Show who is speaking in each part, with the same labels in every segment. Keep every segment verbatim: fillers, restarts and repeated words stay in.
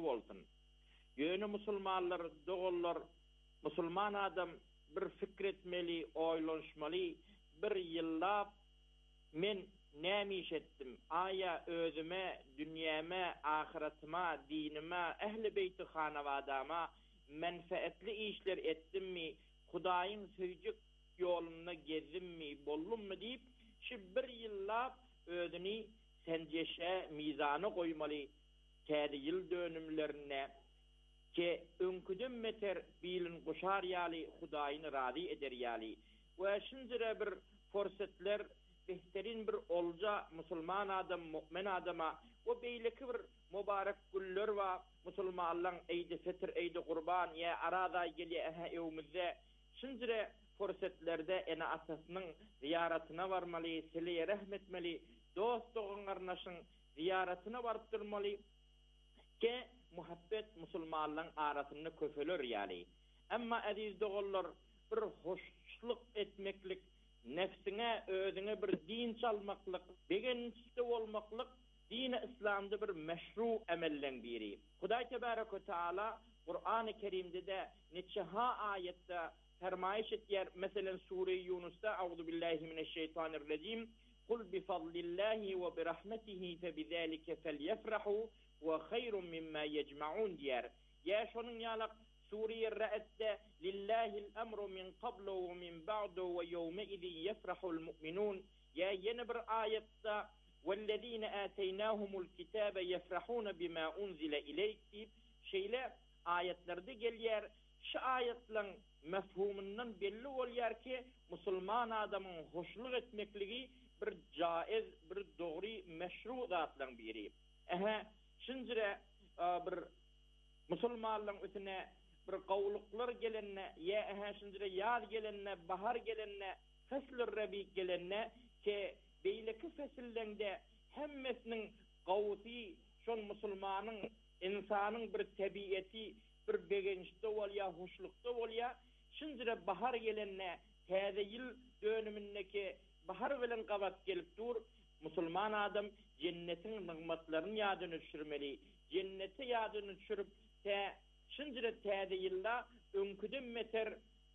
Speaker 1: bolsun. Ýöne musulmanlar, dogullar, musulman adam bir fikretmeli, oýlanşmaly, bir ýyllap men näme iş etdim? Aya özüme, dünýäme, ahiratyma, dinime, ehli beýti hanawadama menfaatli işler etdimmi? Hudaýyň söýjek ýoluna gezdimmi, boldummy diýip, şu bir ýyllap özüni senjeşe mizana goýmaly. Täze ýyl dönümlerine ki önküden meter bilin goşar ýaly, Hudaýyny razy eder ýaly. Ve şundara bir forsatlar, behterin bir olca musulman adam, mu'min adama, o beýleki bir mübarek güller wa musulmanlaryň eýdi fitr, eýdi gurban, ýa arada gelýär aha evimizde. Şundara forsatlarda ene atasynyň ziyaratyna barmaly, sile rahmetmeli, dost dogan garnaşyň ziyaratyna baryp durmaly. Ki muhabbet musulmanlaryň arasyny köfeler ýaly. Amma aziz dogullar, bir hoşluk etmeklik, nefsine, özüne bir din çalmaklyk, begençde bolmaklyk dini İslam'da bir meşru emellen biri. Hudaý tebaraka ve taala Kur'an-ı Kerim'de de neçe ha ayette fermayiş etýär. Meselen Sure-i Yunus'ta Euzu billahi mineşşeytanirracim. Kul bi fadlillahi ve bi rahmetihi fe bizalika felyefrahu ve hayrun mimma yecmaun diýär. Ya şonun ýalak Suriye Ra'd'de lillahil emru min qablu ve min ba'du ve yevme izin yefrahul mu'minun. Ya yeni bir ayette وَالَّذ۪ينَ آتَيْنَاهُمُ الْكِتَابَ يَفْرَحُونَ بِمَا أُنْزِلَ اِلَيْكِ deyip şeyle ayetlerde gelýär. Şu ayetlerin mefhumundan belli bolýar ki musulman adamın hoşluk etmekligi bir caiz, bir dogry, meşru zatlaryň biri. Aha, şunjire bir musulmanlaryň üstüne bir gowluklar gelenne, ya aha şunjire yaz gelenne, bahar gelenne, fesl-i rabi gelenne ki beýleki fesillerde hemmesiniň gawsy şol musulmanyň, insanyň bir tabiaty, bir begençde bolýar, hoşlukda bolýar. Şunjire bahar gelenne, täze ýyl dönümindeki bahar bilen gabat gelip dur, musulman adam cennetiň nigmatlaryny ýadyna düşürmeli. Cenneti ýadyna düşürüp, tä şunjire täze ýylda öňküden meter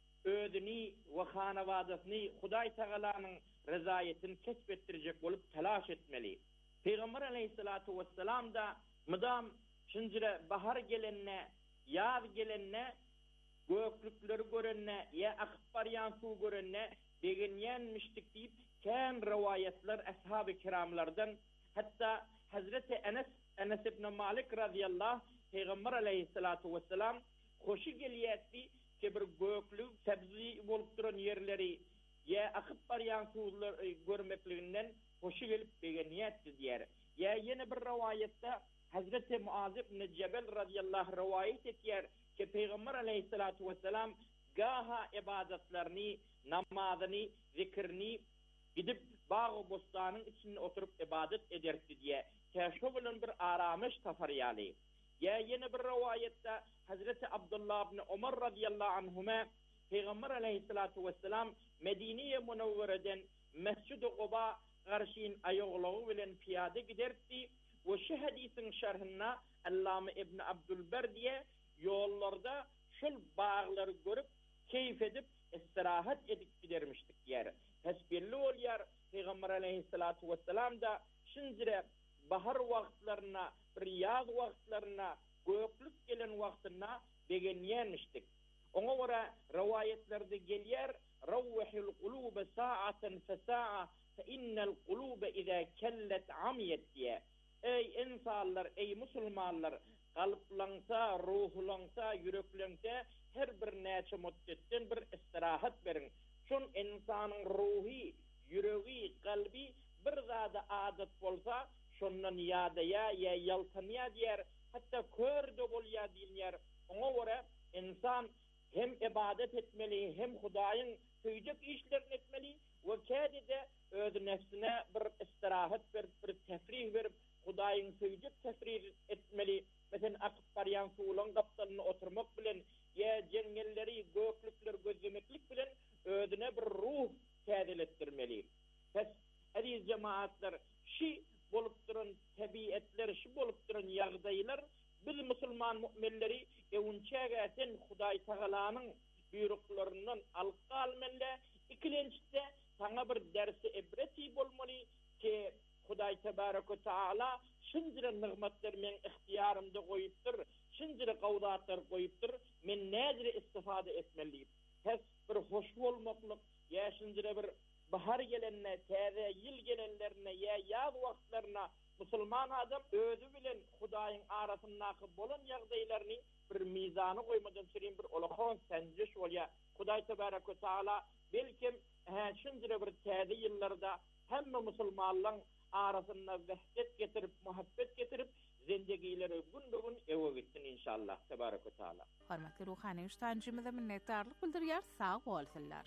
Speaker 1: ödüni we hanawadasyny Hudaý Taalanyň rezaiyetini kesbettirecek bolup telaş etmeli. Peygamber aleyhissalatu vesselam da mıdam şunjire bahar gelenne, yaz gelenne, göklükleri görenne, ya akyp barýan suw görenne degenýänmişdik diýip kän rivayetler ashab-ı kiramlardan, hatta Hazreti Enes Enes ibn Malik radıyallahu Peygamber aleyhissalatu vesselam hoşu gelýärdi ki bir göklük sebzi bolup duran yerleri ya akyp barýan suwlar görmekliginden hoşu gelip begenýärdi diýär. Ya yeni bir rivayette Hazreti Muaz ibn Cebel radıyallahu rivayet etýär ki Peygamber aleyhissalatu vesselam gaha ibadetlerini, namazyny, zikrini gidip bağı bostanyň içinde oturup ibadet ederdi diýär. Şo bilen bir aramış tapar ýaly. Ya yeni bir rivayette Hazreti Abdullah ibn Umar radıyallahu anhuma Peygamber aleyhissalatu vesselam Medine-i Munawwara'dan Mescid-i Quba garşyn ayoglagy bilen piyade giderdi. Ve şu hadisin şerhine Allame İbn Abdülber diye yollarda şol bağları görüp keyif edip istirahat edip gidermişdik yer. Tesbirli ol yer Peygamber aleyhissalatu vesselam da şunjire bahar wagtlaryna, bir yaz wagtlaryna, göklük gelen wagtyna begenýänmişdik. Oňa göre riwayetlerde gelýär, rawhul qulub sa'atan fa sa'a fa innal quluba iza kallat amiyat diye. Ey insanlar, ey musulmanlar, kalplansa, ruhlansa, yüreklense her bir näçe müddetten bir istirahat berin. Şon insanyň ruhi, yüreği, kalbi bir zada adat bolsa, şondan ýadaya, ya ýaltanýa diýer, hatta körde bolýar diýer. Oňa göre insan hem ibadet etmeli, hem Hudaýyň söýjek işlerini etmeli we kädide öz nefsine bir istirahat berip, bir tefrih berip Hudaýyň söýjek tefrih etmeli. Mesela akyp barýan suwlaryň gapdalyna oturmak bilen ýa jengelleri, göklükler gözlemeklik bilen özüne bir ruh täzeletdirmeli. Pes aziz cemaatler, şi bolup duran tabiatler, şi bolup duran ýagdaýlar biz musulman müminleri evunçäge sen Hudaý Taalanyň buyruklarından alqa almaly. İkilençide sana bir dersi ibreti bolmaly ki Hudaý Tebaraka Taala şunjyra nigmatlar men ihtiyarymda goýupdyr, şunjyra gawdatlar goýupdyr, men näzire istifade etmeliyim. Hes bir hoş bolmaklyk, ýa şunjyra bir bahar gelenne, täze ýyl gelenlerine, ýa ýaz wagtlaryna musulman adam özü bilen Hudaýyň arasyndaky bolan ýagdaýlaryny bir mizany goýmadan sürin bir olahan senjiş bolýar. Hudaý Tebaraka Taala belkim şunjyra bir täze ýyllarda hemme musulmanlaryň arasynda wehdet getirip, muhabbet getirip, zendegileri gün-gün ewe gitsin inşallah. Tebaraka Taala.
Speaker 2: Hormatly ruhany üçtancymyza minnetdarlyk bildirýär. Sag bolsunlar.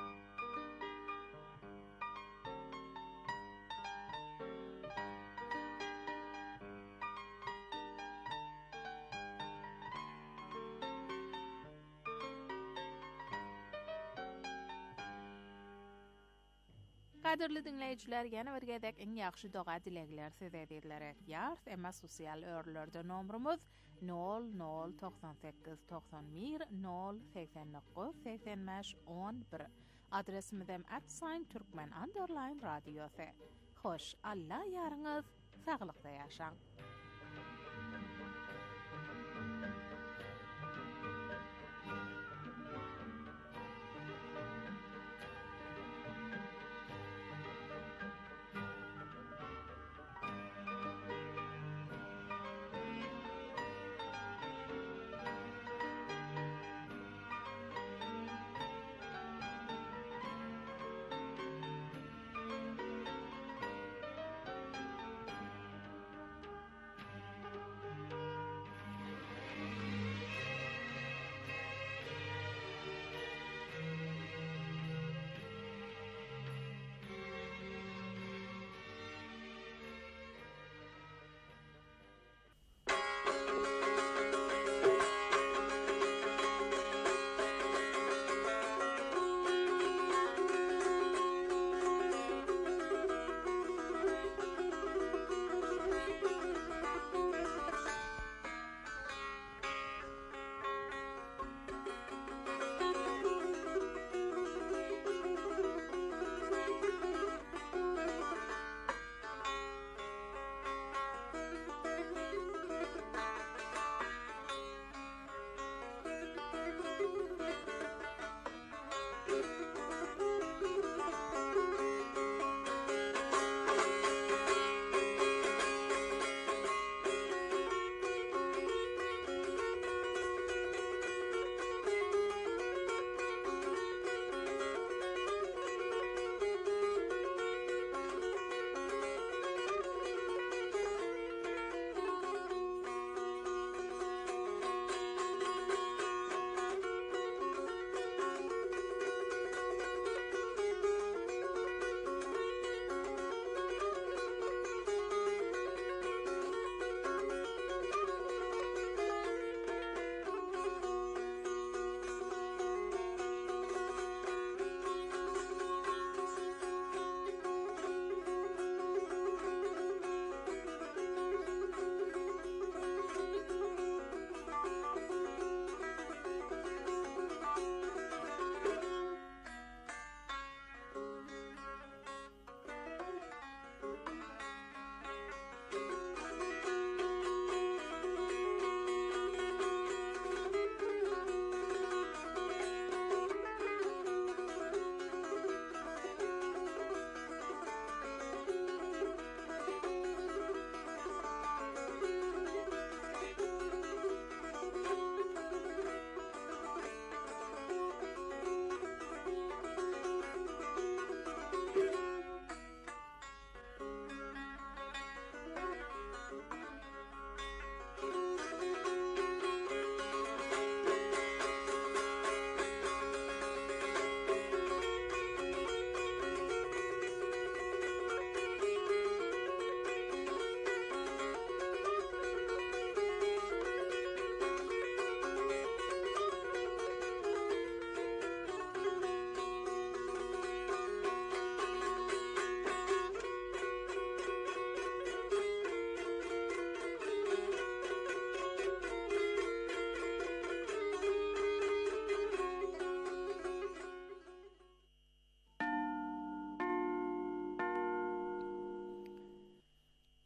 Speaker 2: Kadirli dinleyijiler, ýene bir gezek iň ýagşy doga dilekler söz edýärler. Ýar, emma sosial örlerde nomrumuz nol nol doksan sekiz doksan bir nol seksen dokuz seksen beş on bir. Adresimiz hem at sign türkmen underline radiosu. Hoş, Allah ýaryňyz saglykda ýaşaň.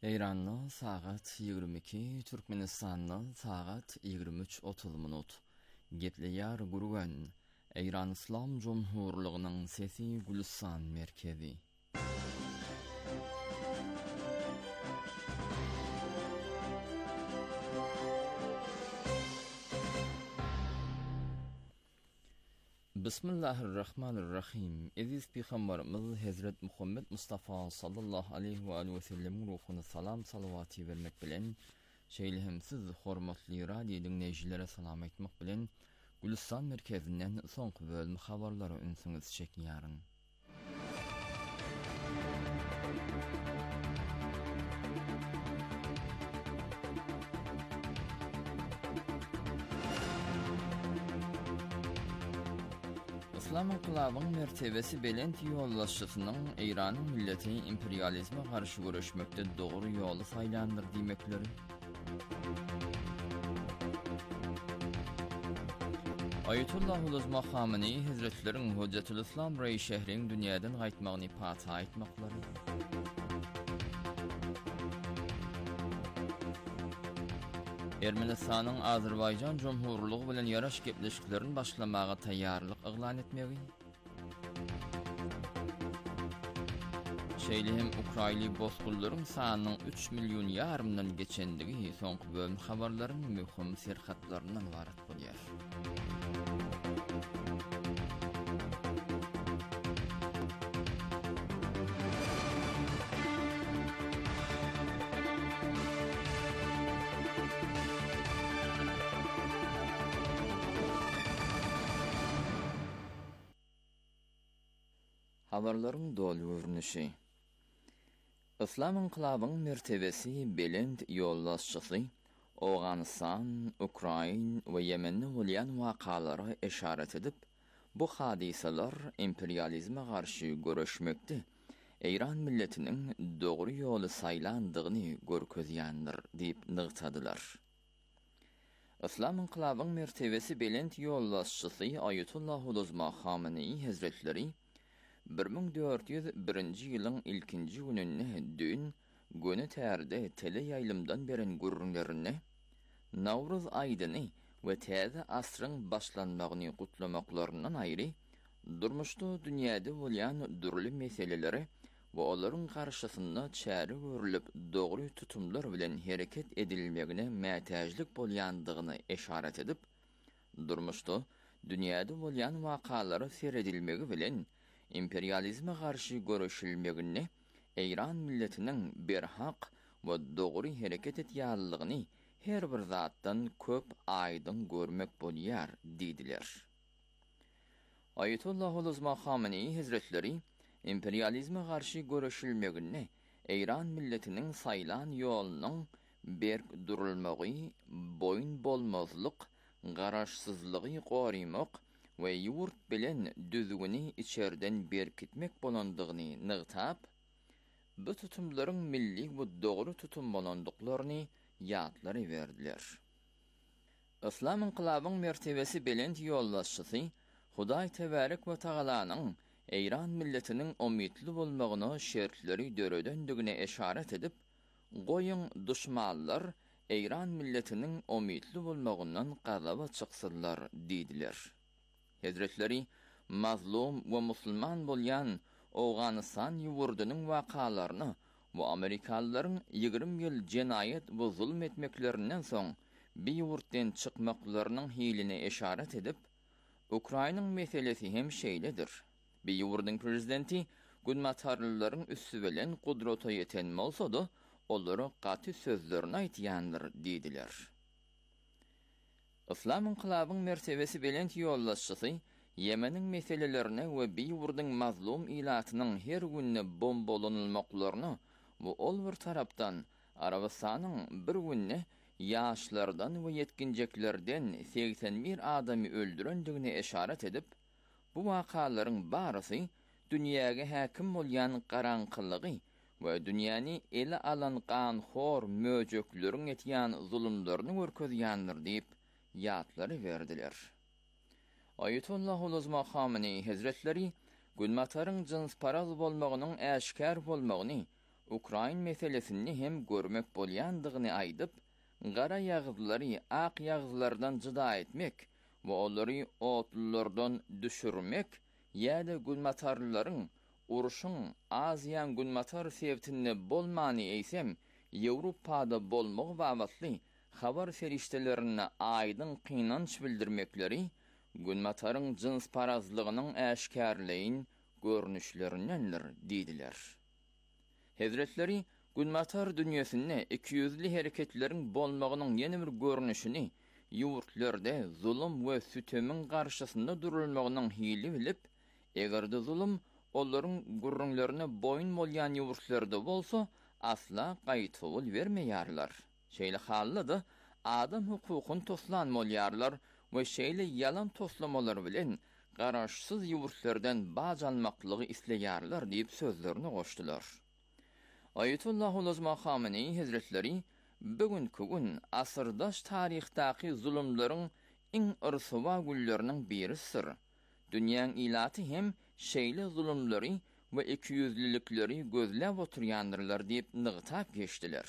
Speaker 3: Eýranly sagat ýygrimi iki, Türkmenistanly sagat ýygrimi üç otuz minut. Gepleýär gurgan Eýran Islam Jomhurlygynyň sesi Gülistan merkezi. Bismillahirrahmanirrahim. Aziz Peygamberimiz Hazret Muhammed Mustafa sallallahu aleyhi ve aleyhi ve sellem ruhuna salam salavatı vermek bilen, şeýlehimsiz hormatly radio dinleýijilere salam etmek bilen, Gülistan merkezinden soňky bölüm habarlary ünsüňiz çekýäryn. İslam inqilabynyň mertebesi belent ýollaşysynyň Eýranyň milleti imperializme garşy görüşmekde dogry ýoly saýlandyr diýmekleri. Ayetullah Uluzma Khamenei Hazretleriň Hujjatul Islam Rey şehriň dünýäden gaýtmagyny pata aýtmaklary. Ermenistanyň Azerbaýjan Jomhurlygy bilen ýaraş gepleşiklerini başlamaga taýýarlyk eglan etmegi. Şeýlehim Ukraýnly bozgullaryň sanynyň üç million ýarymdan geçendigi soňky bölüm habarlarynyň möhüm serhatlarynyň ibaret bolýar. Habarlaryň dolu görnüşi. İslam inqilabynyň mertebesi belend ýollaşçysy Awganistan, Ukrain we Yemende bolýan wakalary eşaret edip, bu hadiseler imperializme garşy görüşmekde Eýran milletiniň dogry ýoly saýlandygyny görkezýändir diýip nygtadylar. İslam inqilabynyň mertebesi belend ýollaşçysy Ayetullah Uluzma Khamenei Hazretleri bir ming dört yüz birinji ýylyň ilkinji gününe dün göni tärde tele ýaýlymdan beren gürrünlerini Nawruz aýdyny we täze asryň başlanmagyny gutlamaklaryndan aýry durmuşda dünýäde bolýan durly meseleleri we olaryň garşysynda çäre görülip dogry tutumlar bilen hereket edilmegine mätäjlik bolýandygyny eşaret edip, durmuşda dünýäde bolýan wakalary seredilmegi bilen imperializme garşy görüşilmegini Eýran milletiniň berhak we dogry hereket etýänligiňi her bir zatdan köp aýdyn görmek bolýar diýdiler. Ayetullah Uluzma Khamenei Hazretleri imperializme garşy görüşilmegini Eýran milletiniň saýlan ýolunyň berk durulmagy, boyun bolmazlyk, garaşsyzlygy gorymak we ýurt bilen düzgüni içerden berkitmek bolandygyny nygtap, bu tutumlaryň milli we dogry tutum bolandyklaryny ýatlary berdiler. İslam inqilabynyň mertebesi belent ýollaşçysy Hudaý Tebarek we Tagalanyň Eýran milletiniň umytly bolmagyna şertleri döredendigine eşaret edip, goýun duşmanlar Eýran milletiniň umytly bolmagyndan gazaba çyksylar diýdiler. Hazretleri mazlum we musulman bolýan Awganistan ýurdunyň wakalaryny we Amerikalılaryň ýygrimi ýyl jenaýet we zulm etmeklerinden soň bir ýurtdan çykmaklarynyň hilini eşaret edip, Ukrainanyň meselesi hem şeýledir. Bir ýurdunyň prezidenti günmatarlylaryň üstü bilen gudrata ýeten bolsa-da, olary gaty sözlerini aýtýandyr diýdiler. İslam inqilabynyň mertebesi belent ýollaşçysy Yemeniň meselelerine we bir ýurdunyň mazlum ilatynyň her günne bombalanylmaklaryny we ol bir tarapdan Arabistanyň bir günne ýaşlardan we yetkinjeklerden seksen bir adamy öldürendigine eşaret edip, bu wakalaryň barysy dünýäge häkim bolýan garaňkylygy we dünýäni ele alan ganhor möjeklerin etýän zulümlerini görkezýändir diýip ýatlary berdiler. Ayetullah Uluzma Khamenei Hazretleri günmataryň jins paraz bolmagynyň äşkär bolmagyny Ukrayn meselesini hem görmek bolýandygyny aýdyp, gara ýagzyzlary ak ýagzyzlardan jyda etmek we olary otlulardan düşürmek ýa-da gulmatarlaryň uruşyň Aziýan gulmatar sebtini bolmany eýsem, Ýewropada bolmagy wagtly habar feriştelerini aýdyn kynanç bildirmekleri gulmataryň jins parazlygynyň äşkärleýin görnüşlerindendir diýdiler. Hazretleri gulmatar dünýäsinde iki yüzli hereketleriň bolmagynyň ýene bir görnüşini ýurtlarda zulüm we sütemin garşysynda durulmagynyň hili bilip, egerde zulüm olaryň gurrunlaryna boyun bolýan ýurtlarda bolsa, asla gaýtawul bermeýärler. Şeýle halda adam hukukyn toslan bolýarlar we şeýle ýalan toslamalar bilen garaşsyz ýurtlardan baz almaklygy isleýärler diýip sözlerini goşdylar. Ayetullah Ulazma Khamenei Hazretleri bugünkü gün asyrdaş taryhdaky zulümleriň iň ırsywa gullerini birisidir. Dünýäň ilaty hem şeýle zulümleri we iki yüzlilikleri gözläp oturýandyrlar diýip nygtap geçdiler.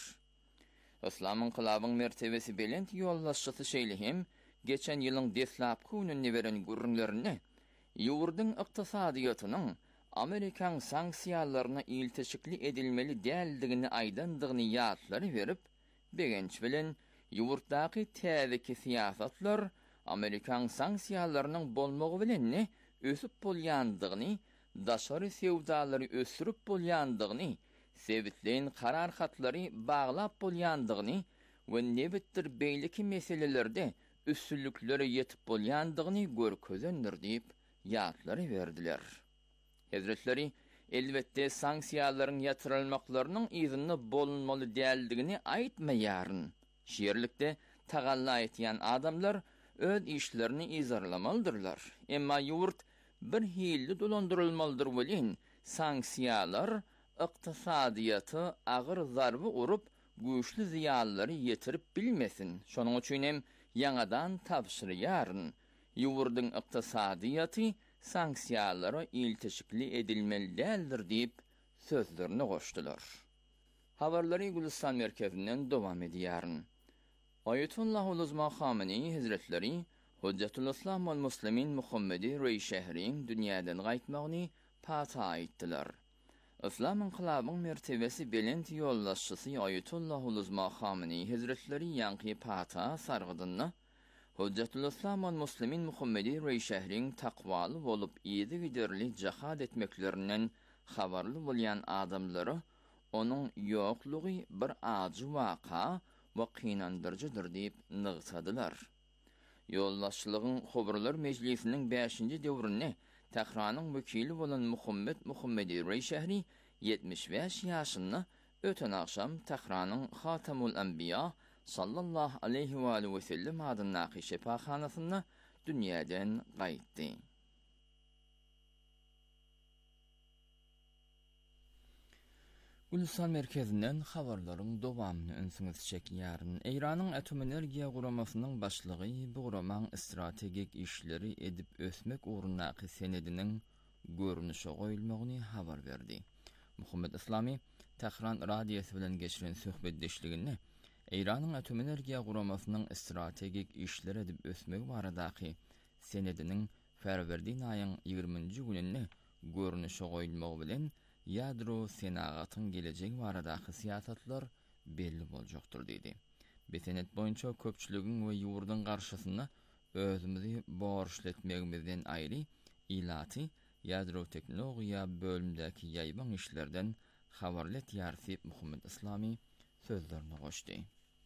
Speaker 3: Islamyň kylabyň mertebesi belent ýollaşçysy şeýle hem geçen ýylyň deslapky gününi beren gurrunlaryny ýurdyň ykdysadyýatynyň Amerikan sanksiýalaryna ilteşikli edilmeli däldigini aýdandygyny ýatlary berip, begenç bilen ýurtdaky täzeki siýasatlar Amerikan sanksiýalarynyň bolmagy bilen ösüp bolýandygyny, daşary sewdalary ösürüp bolýandygyny, sebitleýin karar hatlary baglap bolýandygyny we nebitdir beýleki meselelerde üstünlüklere ýetip bolýandygyny görkezendir diýip ýatlary berdiler. Hazretleri elbette sanksiýalaryň ýatyrylmaklarynyň izni bolunmaly däldigini aýtmaýaryn. Şeýerlikde tagalla etýän adamlar öz işlerini izarlamalydyrlar. Emma ýurt bir hilli dolandyrylmalydyr bilen sanksiýalar ykdysadyýaty agyr zarby urup güýçli ziýanlary ýetirip bilmesin. Şonuň üçin hem ýangadan tapşyrýaryn. Ýurdyň ykdysadyýaty sanksiýalara ilteşikli edilmeli däldir diýip sözlerini goşdylar. Habarlary Gülistan merkezinden dowam edýäryn. Ayetullah Ulazma Khamenei Hazretleri Hujjatul Islam wal Muslimin Muhammedi Reýşehriň dünýäden gaýtmagyny pata aýtdylar. Islam inqilabyň mertebesi belent ýollaşçysy Ayetullah Ulazma Khamenei Hazretleri ýanky pata sargydyny Hujjatul Islam wal Muslimin Muhammedi Reýşehriň takwaly bolup ýedi giderli jihad etmeklerinden habarly bolýan adamlary onuň ýoklugy bir ajy waka we kynandyrjydyr diýip nygtadylar. Ýollaşçylygyň Hobrlar Mejlisiniň beşinji döwründe Tehranyň wekili bolan Muhammed Muhammedi Reýşehri yetmiş beş ýaşyny öten akşam Tehranyň Hatamul Anbiya sallallahu aleyhi ve aleyhi ve sellem adyny şefaxanasyna dünýäden gaýtdy. Gülistan merkezinden habarlaryň dowamyny öňsüňiz çekýäryn. Eýranyň atom energiýa guramasynyň başlygy bu guramaň strategik işleri edip ösmek ugrundaky senediniň görnüşe goýulmagyny habar berdi. Muhammed Islami Tehran radiosu bilen geçiren söhbetdeşliginde Eýranyň atom energiýa guramasynyň strategik işleri edip ösmek baradaky senediniň Ferwerdin aýyň ýygrüminji güninde görnüşe goýulmagy bilen ýadro senagatyň gelecek baradaky siýasatlar belli boljakdyr diýdi. Bu senet boýunça köpçüligiň we ýurdyň garşysyna özümizi borçletmegimizden aýry ilaty ýadro teknologiýa bölümdäki ýaýban işlerden habarlet ýarsip Muhammed Islami sözlerini goşdy.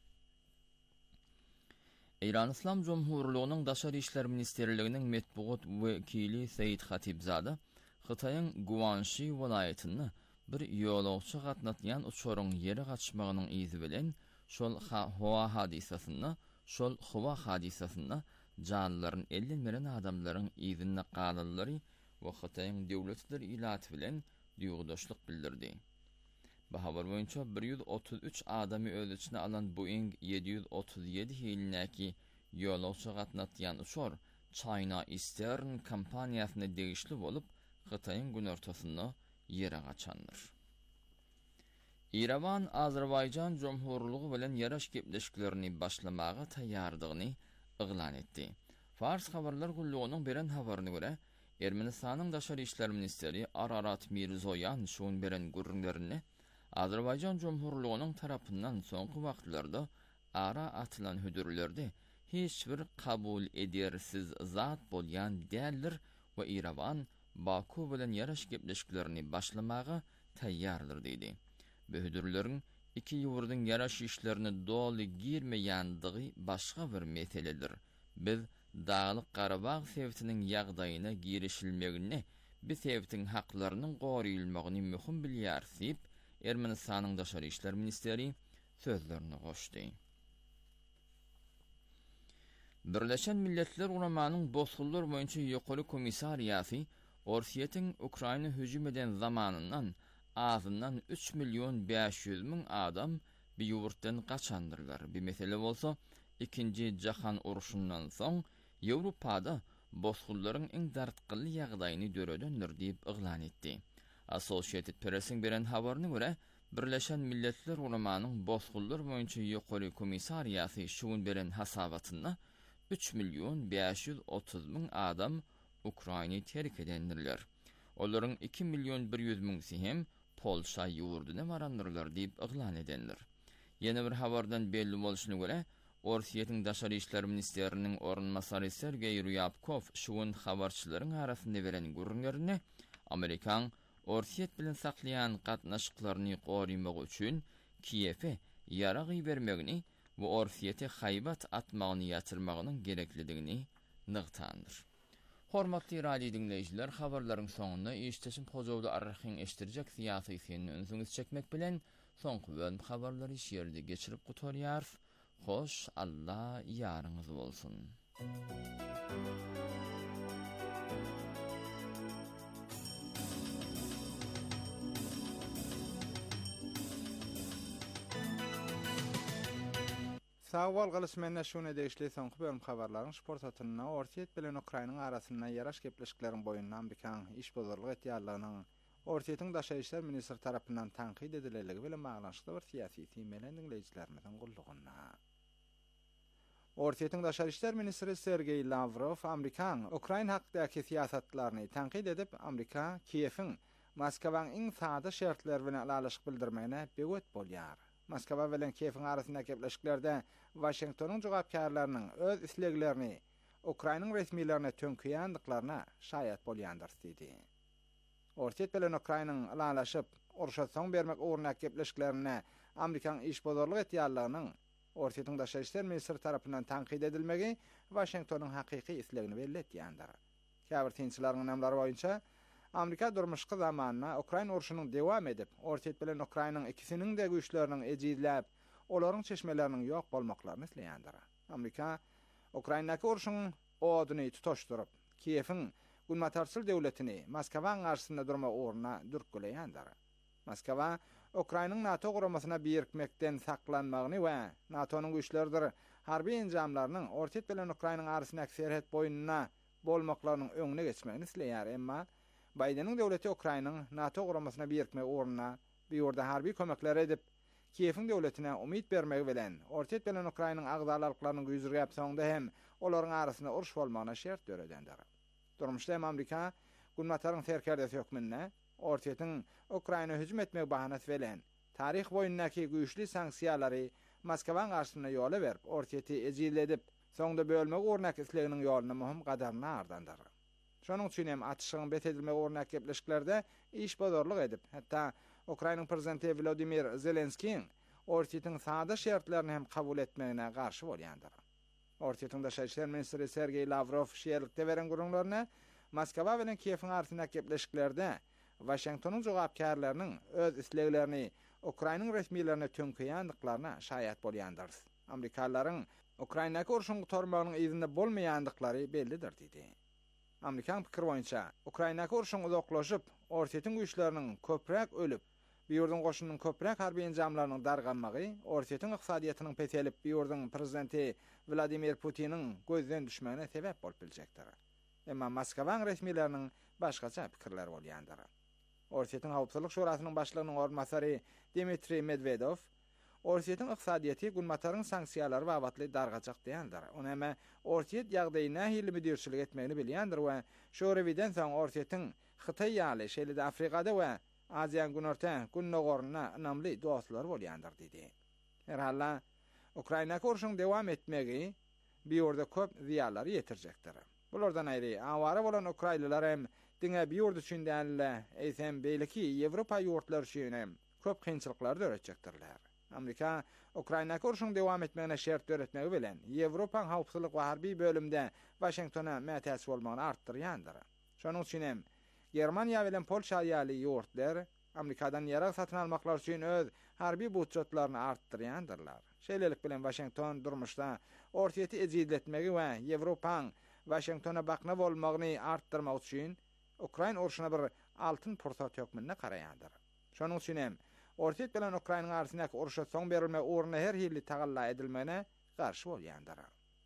Speaker 3: Eýran Islam Jumhurlygynyň Daşary işler ministerliginiň metbuat wekili Seýid Hatibzada Xitaýyň Guwanşy welaýatyny bir ýolagçy gatnatýan uçoruň ýeri gaçmagynyň izi bilen şol Howa hadisasyny, şol Howa hadisasyny janlaryň ellenmeren adamlaryň izini galallary we Xitaýyň döwletler ilaty bilen ýugdaşlyk bildirdi. Bu habar boýunça bir yüz otuz üç adamy öz içine alan Boeing yedi yüz otuz ýedi hilnäki ýolagçy gatnatýan uçor China Eastern kompaniýasyna degişli bolup Xitaýyň gün ortasyna ýere gaçandyr. İravan Azerbaycan Cumhurluğu bilen yaraş gepleşiklerini başlamağa tayyardygyny yglan etdi. Fars habarlar gulluğunun beren habarına göre Ermenistan'ın Daşary işler ministeri Ararat Mirzoyan şuun beren gurrunlarini Azerbaycan Cumhurluğu'nun tarapından soňky wagtlarda ara atılan hüdürlerde hiç bir kabul edersiz zat bolýan däldir we İravan Baku bilen yaraş gepleşiklerini başlamağa tayyardyr dedi. Bu hüdürlerin iki ýurdun yaraş işlerini doly girmeýändiги başga bir meseledir. Biz Dağlyk Garabag sebitiniň ýagdaýyna girişilmegini, bu sebitin haklarynyň goraýylmagyny möhüm bilýär diýip Ermenistanyň Daşary işler ministeri sözlerini goşdy. Birleşen Milletler Ulamanyň bozgullar boýunça ýokary komissariýasy Orsiýetiň Ukraina hüjüm eden zamanyndan azyndan üç milyon beş yüz min adam bir ýurtdan gaçandyrlar. Bir mesele bolsa, ikinji jahan uruşundan soň Ýewropada bozgullaryň iň dartgyly ýagdaýyny döredendir diýip yglan etdi. Associated Press'in beren habaryna görä, Birleşen Milletler Ulamanyň bozgullar boýunça ýokary komissariýasy şuun beren hasabatynda üç milyon beş yüz otuz min adam Ukraina'yı terk edendirler. Olaryň iki milyon bir yüz min hem Polşa ýurduna barandyrlar diýip yglan edenler. Ýene bir habardan belli bolşyna görä, Orsiýetiň Daşary işler ministeriniň orunmasary Sergey Ryabkov şuun habarçylaryň arasynda beren gurrunlaryny Amerikan Orsiýet bilen saklayan gatnaşyklaryny goraýmak üçin Kiýewe ýaragy bermegini we Orsiýete haýbat atmagyny ýatyrmagynyň gereklidigini nygtandyr. Hormatly radio dinleýijiler, habarlaryň soňunda işteşim hojawda arryň eşdirjek syýasy ýygyny öňüňiz çekmek bilen soňky bölüm habarlary şeýerde geçirip gutarýar. Hoş Allah ýarynız bolsun.
Speaker 4: Sağwal galysmanyna şuna degişli soňky bölüm habarlaryň sport atyna Orsiýet bilen Ukrainanyň arasynda ýaraş gepleşiklerini boýundan Amerikan iş bozorlygy etýärliginiň Orsiýetiň Daşary işler ministri tarapyndan tanqid edileligi bilen baglanşykly bir syýasy teýmelen dinleýijilerimizin gullugyna. Orsiýetiň Daşary işler ministri Sergey Lavrov Amerikan Ukraina hakdaky syýasatlaryny tanqid edip, Amerika Kiýewiň Moskwaň iň sada şertler bilen alalyşyk bildirmegine begöt bolýar. Moskwa bilen Kiýewiň arasynda gepleşiklerde Washingtonyň jogapkarlarynyň öz isleglerini Ukrainanyň resmiýetlerine tönküýändiklaryna şaýat bolýandyr diýdi. Orsiýet bilen Ukrainanyň alalaşyp uruşa soň bermek ugruna gepleşiklerine Amerikan iş bozorlygy etýärliginiň Orsiýetiň Daşary işler ministri tarapyndan tanqid edilmegi Washingtonyň hakyky islegini belli etýändir. Käbir tinçilaryň namlary boýunça Amerika durmuşky zamanna Ukraina uruşunyň dewam edip, Orsiýet bilen Ukrainanyň ikisiniň de güýçleriniň ejizläp, olaryň çeşmeleriniň ýok bolmaklaryny isleýändir. Amerika Ukrainadaky uruşyň oduny tutaşdyryp, Kiýewiň gulmatarçyl döwletini Moskwaň garşysynda durmak ugruna dürküleýändir. Moskwa Ukrainanyň NATO guramasyna birikmekden saklanmagyny we NATO'nyň güýçleridir harby enjamlarynyň Orsiýet bilen Ukrainanyň arasyndaky serhet boýununa bolmaklarynyň öňüne geçmegini isleýär, emma Bidenin döwleti Ukrainanyň NATO guramasyna birikmek ugruna bir ýurda harby kömekler edip, Kiýewiň döwletine umyt bermegi bilen Orsiýet bilen Ukrainanyň agdalaryklarynyň güýjürgäp soňda hem olaryň arasynda uruş bolmagyna şert döredendir. Durmuşda hem Amerika gulmataryň serkerdesi hökmünde Orsiýetiň Ukraina hüjüm etmek bahanasy bilen tarih boýundaky güýçli sanksiýalary Moskwaň garşysynda ýola berip, Orsiýeti ejizledip, soňda bölmek ugruna isleginiň ýolyny möhüm gadaryna ardandyr. Şonuň üçin hem atışygyň bet edilmek ugruna gepleşikleri iş bozorlyk edip, hatda Ukraina prezidenti Volodymyr Zelenskiň Orsiýetiň sada şertlerini hem kabul etmegine garşy bolýandyr. Orsiýetiň Daşary işler ministri Sergey Lavrov şeýerlikde beren gurulmalarına Moskwa bilen Kiýewiň arasyndaky gepleşiklerde Washingtonyň jogapkarlarynyň öz isleglerini Ukrainanyň resmiýetlerine tönküýändiklaryna şaýat bolýandyr. Amerikalılaryň Ukrainadaky uruşyň gutarmagynyň izinde bolmaýandyklary bellidir diýdi. Amerikan pikir boýunça Ukrainadaky uruşyň uzaklaşyp, Orsiýetiň güýçleriniň köprek ölüp, bir ýurdun goşunynyň köprek harby enjamlarynyň darganmagy, Orsiýetiň yksadyýatynyň peselip, bir ýurdun prezidenti Vladimir Putin'in gözden düşmegine sebep bolup biljekdir. Emma Moskwaň resmiýetleriniň başgaça pikirleri bolýandyr. Orsiýetin Hawpsuzlyk Şurasynyň başlygynyň ornmasary Dmitri Medvedew Orsiýetin ykdysadyýaty günmataryň sanksiýalary babatly dargajak diýendir. Onu hem Orsiýet ýagdaýyna hili müdirçilik etmegini bilýändir we şorawiden soň Orsiýetin Hytaý ýaly şeýle Afrikada we Aziýa Günorta günnogoruna namly dostlar bolýandyr diýdi. Her halla Ukraina urşuň dewam etmegi bir ýurda köp ziýanlar ýetirjekdir. Bulardan aýry awara bolan Ukrainalılar hem diňe bir ýurt üçin däl eýsem beýleki Ýewropa ýurtlar üçin hem köp kynçylyklar döretjekdirler. Amerika Ukraina urşuň dewam etmegine şert döretmegi bilen Ýewropa hawpsuzlyk we harby bölümde Washingtona mätäs bolmagyny artdyrýandyr. Şonuň üçin hem Germaniýa bilen Polşa ýaly ýurtlar Amerikadan ýarag satyn almaklar üçin öz harby budjetlaryny artdyrýandyrlar. Şeýlelik bilen Washington durmuşda Orsiýeti ejidletmegi we Ýewropaň Washingtona bakna bolmagyny artdyrmak üçin Ukraina urşuna bir altyn pursat hökmüne garaýandyr. Şonuň üçin hem Orsiýet bilen Ukrainanyň arasyndaky urşa soň berilme uğruna her hili tagalla edilmegine garşy bolýandyr.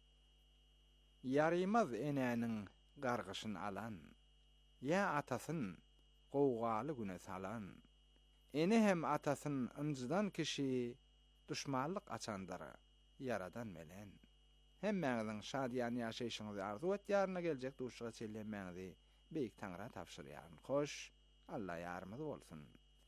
Speaker 4: Ýarymaz enäniň gargyşyny alan, ýa atasyn gowgaly güne salan, ene hem atasyn ynjydan kişi düşmanlyk açandyr, yaradan melen. Hemmeňiziň şadýan ýaşaýşyňyzy arzu etýärine geljek duşga çellenmeňizi beýik Taňra tapşyrýaryn. Hoş, Allah ýarymyz bolsun.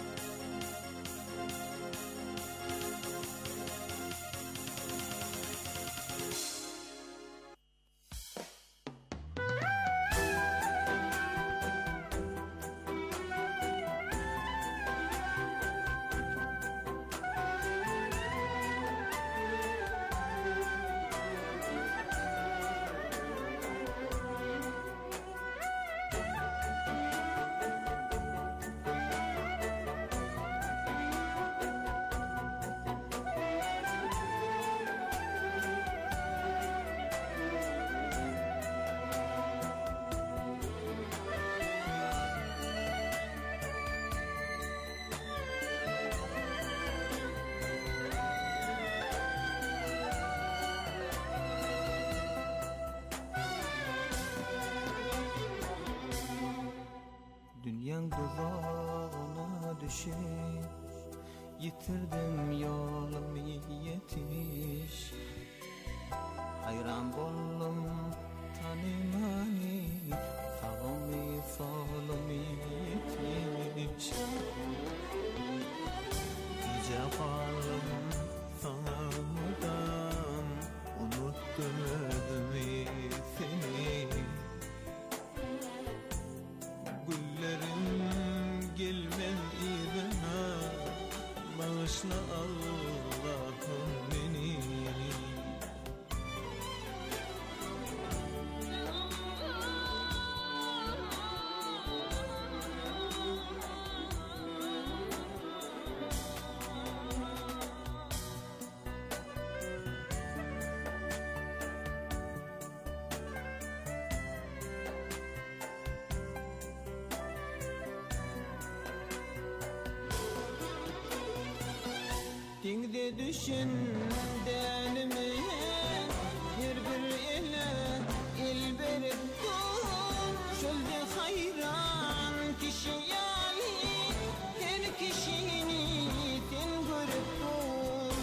Speaker 5: Dünyan duvağına düşüp yitirdim yolumu yetiş. Hayran boldum tanımani sağımı solumı yetiş. Icap alım sağımdan unuttum özümü seni. Güllerim gelmez izine, bağışla Allah'ım beni. Dingde düşün denimi her bir ele el berip dur. Çölde hayran kişi yali her kişini ten görüp dur.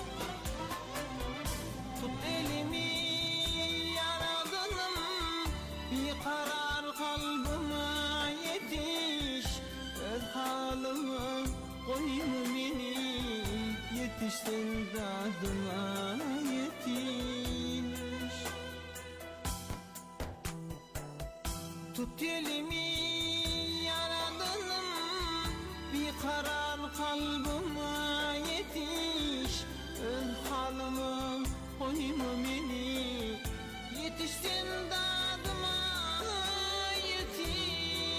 Speaker 5: Tut elimi yaradanım bir karar kalbime yetiş. Öz halımı koyma beni, yetiştin dadıma yetiş. Tut elimi yaradanım bir karar kalbime yetiş. Öz halımı koyma beni, yetiştin dadıma yetiş.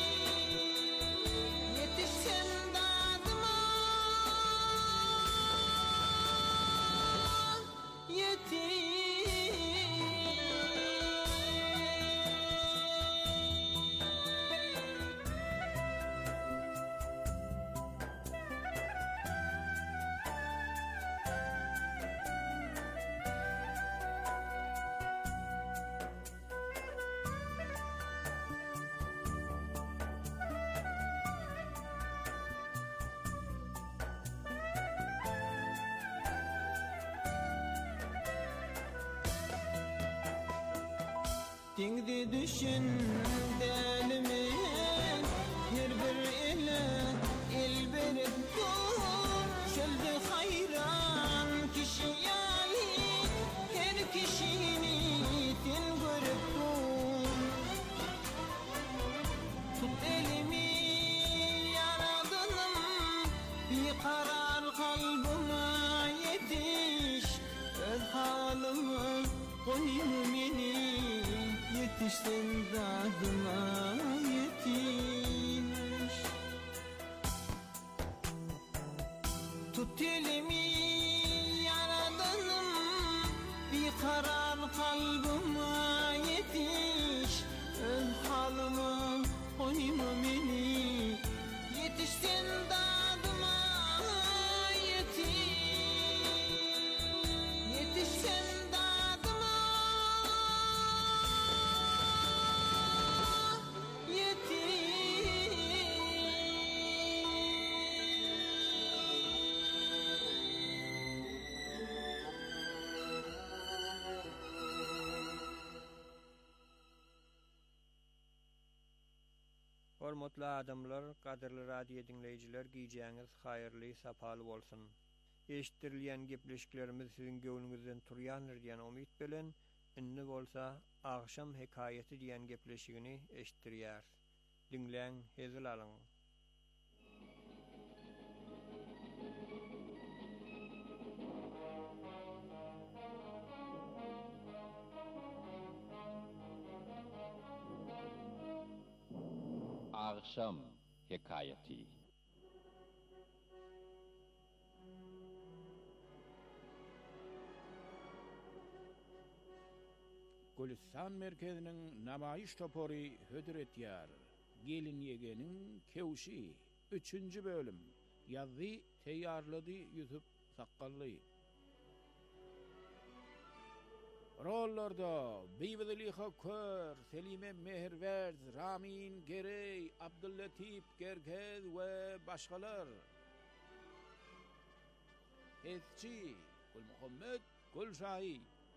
Speaker 5: Yetiştin Dingdi düşün delimi her bir ile elberet dur çölde hayran kişi yani her kişini tin görüp dur tut elimi yaradanım bir karar kalbime yetiş öz halımı koyma beni yetiştin dadıma yetiş tut elimi yaradanım bir karar kalbime yetiş öz halımı koyma beni yetiştin dadıma yetiş yetiştin
Speaker 6: Hormatly adamlar, gaderli radio dinleyijiler, giýjäňiz haýyrly, sapaly bolsun. Eşitirilýän gepleşiklerimiz siziň göwnüňizden turýandyr diýen umyt bilen, inni bolsa agşam hekaýeti diýen gepleşigini eşitdirýär. Dinleň, hezil alyň.
Speaker 7: Akşam hekayeti.
Speaker 8: Gülistan merkezinin namayiş topori hödüretýär. Gelin yegenin kewşi. üçünji bölüm. Yazdy, teýýarlady Ýusup Sakally. Rollarda Beýbedeliha Kör, Selime Meherwerz, Ramin Gerey, Abdullatif Gerkez we başgalar. Hezçi, Gül Muhammed Gülşahi.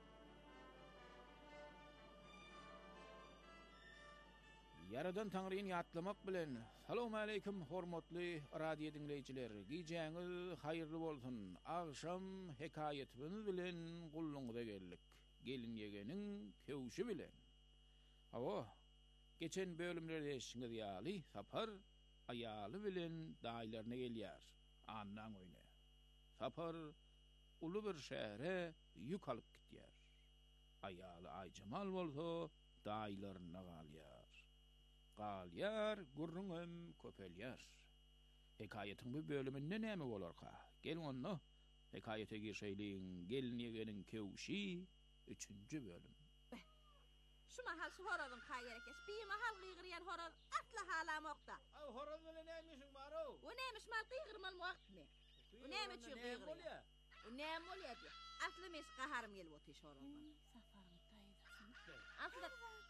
Speaker 8: Yaradan Taňryny ýatlamak bilen Salamu aleykum hormatly radio dinleyijiler. Giýjäňiz haýyrly bolsun. Agşam hekaýetimiz bilen gulluňyza geldik. Gelin yegenin kewşi bilen. Hawa, geçen bölümlerde eşiňiz ýaly sapar aýaly bilen daýlaryna gelýär. Andan oýna. Sapar uly bir şähere ýük alyp gitýär. Aýaly Aýjamal bolsa daýlaryna galýar. Galýar, gurrunum köpelýär. Hekaýetiň bu bölüminde näme bolarka? Gelin onu hekaýete girşeýliň. Gelin yegenin kewşi üçünji bölüm.
Speaker 9: Şu mahal şu horodun kaýerekes. Bir mahal gıygıryan horod atla halamokda.
Speaker 8: Aw horod bilen nämişiň baro?
Speaker 9: O nämiş mal gıygırmal wagtmy? O näme üçin gıygırýar? O näme bolýar? Atly mes gaharym gelip otyş horoddan.
Speaker 2: Safaryň taýdasy.
Speaker 9: Atly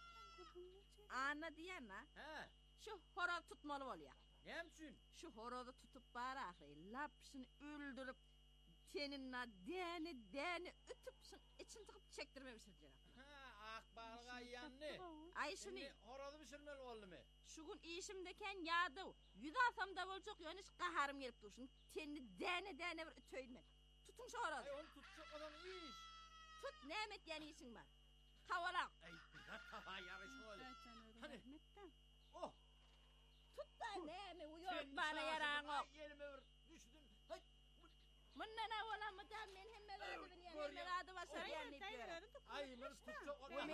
Speaker 9: Anna diýänä?
Speaker 8: He.
Speaker 9: Şu horod tutmaly bolýar.
Speaker 8: Näme üçin?
Speaker 9: Şu horodu tutup barakly, lapşyny öldürüp teninna däni däni ütüpsün için tıkıp çektirme biçirdiler.
Speaker 8: Ha, akbarga ýanny.
Speaker 9: Ay şunu
Speaker 8: horodu biçirmeli boldymy?
Speaker 9: şu gün işimdeken ýady. Yüz asamda boljak ýöniş gaharym gelip durşun. Tenni däni däni bir ütöýmek. Tutun şu horodu.
Speaker 8: Ay onu tutjak adam iş.
Speaker 9: Tut näme etýän işiň bar? Hawalak.
Speaker 8: Ay, ha ýaryş bol. Hani? Oh,
Speaker 9: tut da näme uýup bana ýaraň ok.
Speaker 8: Elime bir düşdüm. Hay.
Speaker 9: Mundan awalama da men hemme wady bir ýene wady başar ýany diýer.
Speaker 8: Ay, men tutjak adam.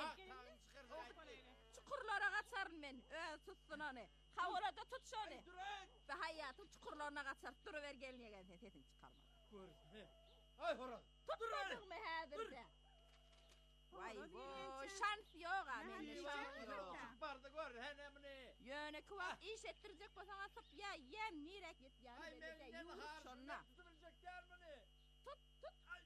Speaker 9: Çukurlara gaçaryn men. Ö tutsun onu. Hawalada tut şonu. Be haýatym çukurlaryna gaçar duruver gelýän tetin çykarma.
Speaker 8: Gör. Ay horad.
Speaker 9: Tutmadyk me häzirde. Vay bo, şans ýok ha mende şans ýok.
Speaker 8: Barda gör, he näme?
Speaker 9: Ýöne kwak iş etdirjek bolsaň asyp ýa, ýem nirek ýetýän
Speaker 8: Ay, men
Speaker 9: ýurut şonna.
Speaker 8: Tutabilecekler mini?
Speaker 9: Tut, tut.
Speaker 8: Ay,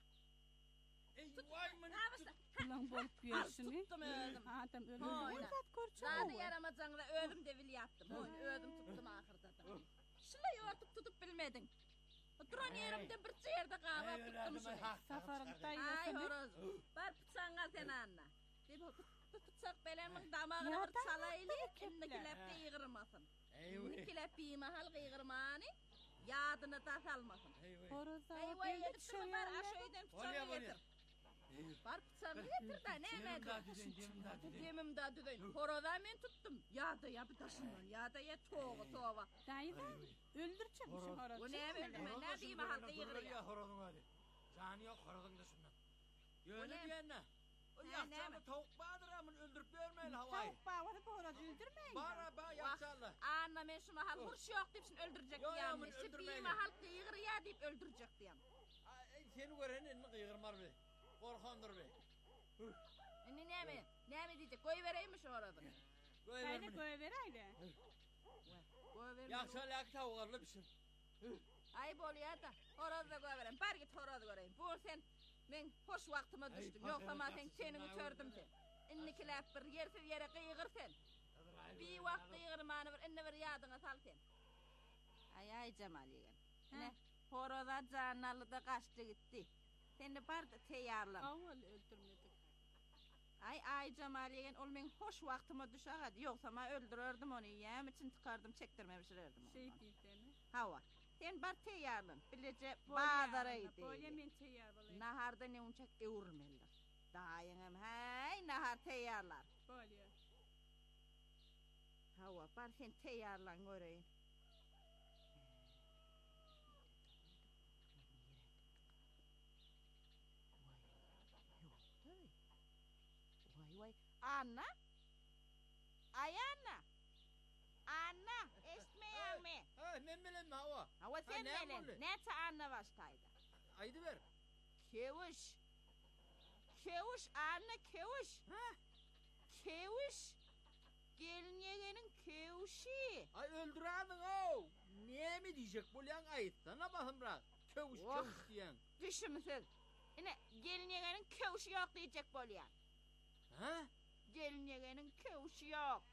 Speaker 8: ey, vay mini.
Speaker 2: Lan bolup ýerşini.
Speaker 9: Tuttum özüm.
Speaker 2: Adam ölüp
Speaker 9: Oyna.
Speaker 2: zat görçü.
Speaker 9: Zady yaramazanla özüm de bil ýapdym. Oyna, özüm tutdum ahyrda da. Şula ýortup tutup bilmedin. Duran yerimde bir ýerde gaba tutdum şunu.
Speaker 2: Safaryň
Speaker 9: Ay
Speaker 2: taýdasy.
Speaker 9: horoz. Bar putsaňa sen anna. Dep tutsak belen min damağına bir salaylı, innekilep qiygırmasın. Innekilep bir mahal qiygırmany, yadyna da salmasın.
Speaker 2: Horoza
Speaker 9: Eyvay,
Speaker 2: geldi
Speaker 9: yetişir bar aşöyden tutsak getir. Bar tutsak getir da ne demim da düdün. Horoza men tuttum. Yadı ya bir taşından, yadı ya toğu toğu.
Speaker 2: Dayı öldürçekmişim horozu.
Speaker 9: Bu ne öldürme, ne diyeyim mahal qiygır ya.
Speaker 10: Horozun hadi. Canı yok horozun dışından. Yönü
Speaker 9: ne?
Speaker 10: diyenle. O yakçalı tavuk bağdır ama öldürüp vermeyin havayı.
Speaker 2: Tavuk bağırıp horozu öldürmeyin.
Speaker 10: Bağır bağır yakçalı.
Speaker 9: Anna men şu mahal hurş yok deyipsin öldürecek
Speaker 10: Yo,
Speaker 9: diyem.
Speaker 10: yo,
Speaker 9: Şu bir
Speaker 10: öldürmeyin.
Speaker 9: mahal qiygır ya deyip öldürecek diyem.
Speaker 10: Seni gören elini kıygırmar be. Korkandır be.
Speaker 9: Ne ne mi? Ne mi diyecek? Koy vereyim şu horozunu.
Speaker 10: Koy
Speaker 2: Kayda
Speaker 10: vermeni.
Speaker 2: koy vereydi.
Speaker 9: Koy ver.
Speaker 10: Yakçalı yak tavuğarlı pişir.
Speaker 9: Ay bolya da horoz da koy vereyim. Bar git horoz göreyim. Bu sen men hoş vaktıma
Speaker 10: Ay,
Speaker 9: düştüm.
Speaker 10: bak,
Speaker 9: Yoksa
Speaker 10: evet,
Speaker 9: ma sen
Speaker 10: yaksın,
Speaker 9: senini
Speaker 10: ay,
Speaker 9: tördüm
Speaker 10: vurdu.
Speaker 9: sen. İnnikilep bir yersiz yere qiygır sen. Bir vakt qiygırmanı bir inne bir yadyna sal sen. Ay ay Cemal yeğen. Ne? Horoza canalı da kaçtı gitti. Sen de bar da teyarlan.
Speaker 2: Avval öldürmedik.
Speaker 9: Ay ay Cemal yeğen ol men hoş vaktıma düşagad. Yoksa ma öldürürdüm onu yem için tıkardım çektirmemişlerdim onu.
Speaker 2: Şey diyeceğim.
Speaker 9: Hava. Sen bar teyarlan. Bilece bazaraydı.
Speaker 2: Böyle men teyar balayım.
Speaker 9: Naharda ne unçak evurmeller. Dayıngam hey nahar teyarlar.
Speaker 2: Böyle.
Speaker 9: Hava bar sen teyarlan göreyin. Vay vay. Anna? Ay Anna. Anna, esmeyen mi?
Speaker 10: Ha men bilen mi hava?
Speaker 9: Hava sen
Speaker 10: ne
Speaker 9: bilen.
Speaker 10: oldu?
Speaker 9: Ne ta Anna baştaydı?
Speaker 10: Aydı ver.
Speaker 9: Kevuş. Kevuş Anna kevuş.
Speaker 10: Ha?
Speaker 9: Kevuş. Gelin yegenin kevuşi.
Speaker 10: Ay öldüradın o. Ne mi diyecek bu lan ayıt? Sana bakın bırak. Kövuş
Speaker 9: Oh.
Speaker 10: kövuş diyen.
Speaker 9: Düşünsün. Yine gelin yegenin kevuşi yok diyecek bolyan.
Speaker 10: Ha?
Speaker 9: Gelin yegenin kevuşi yok.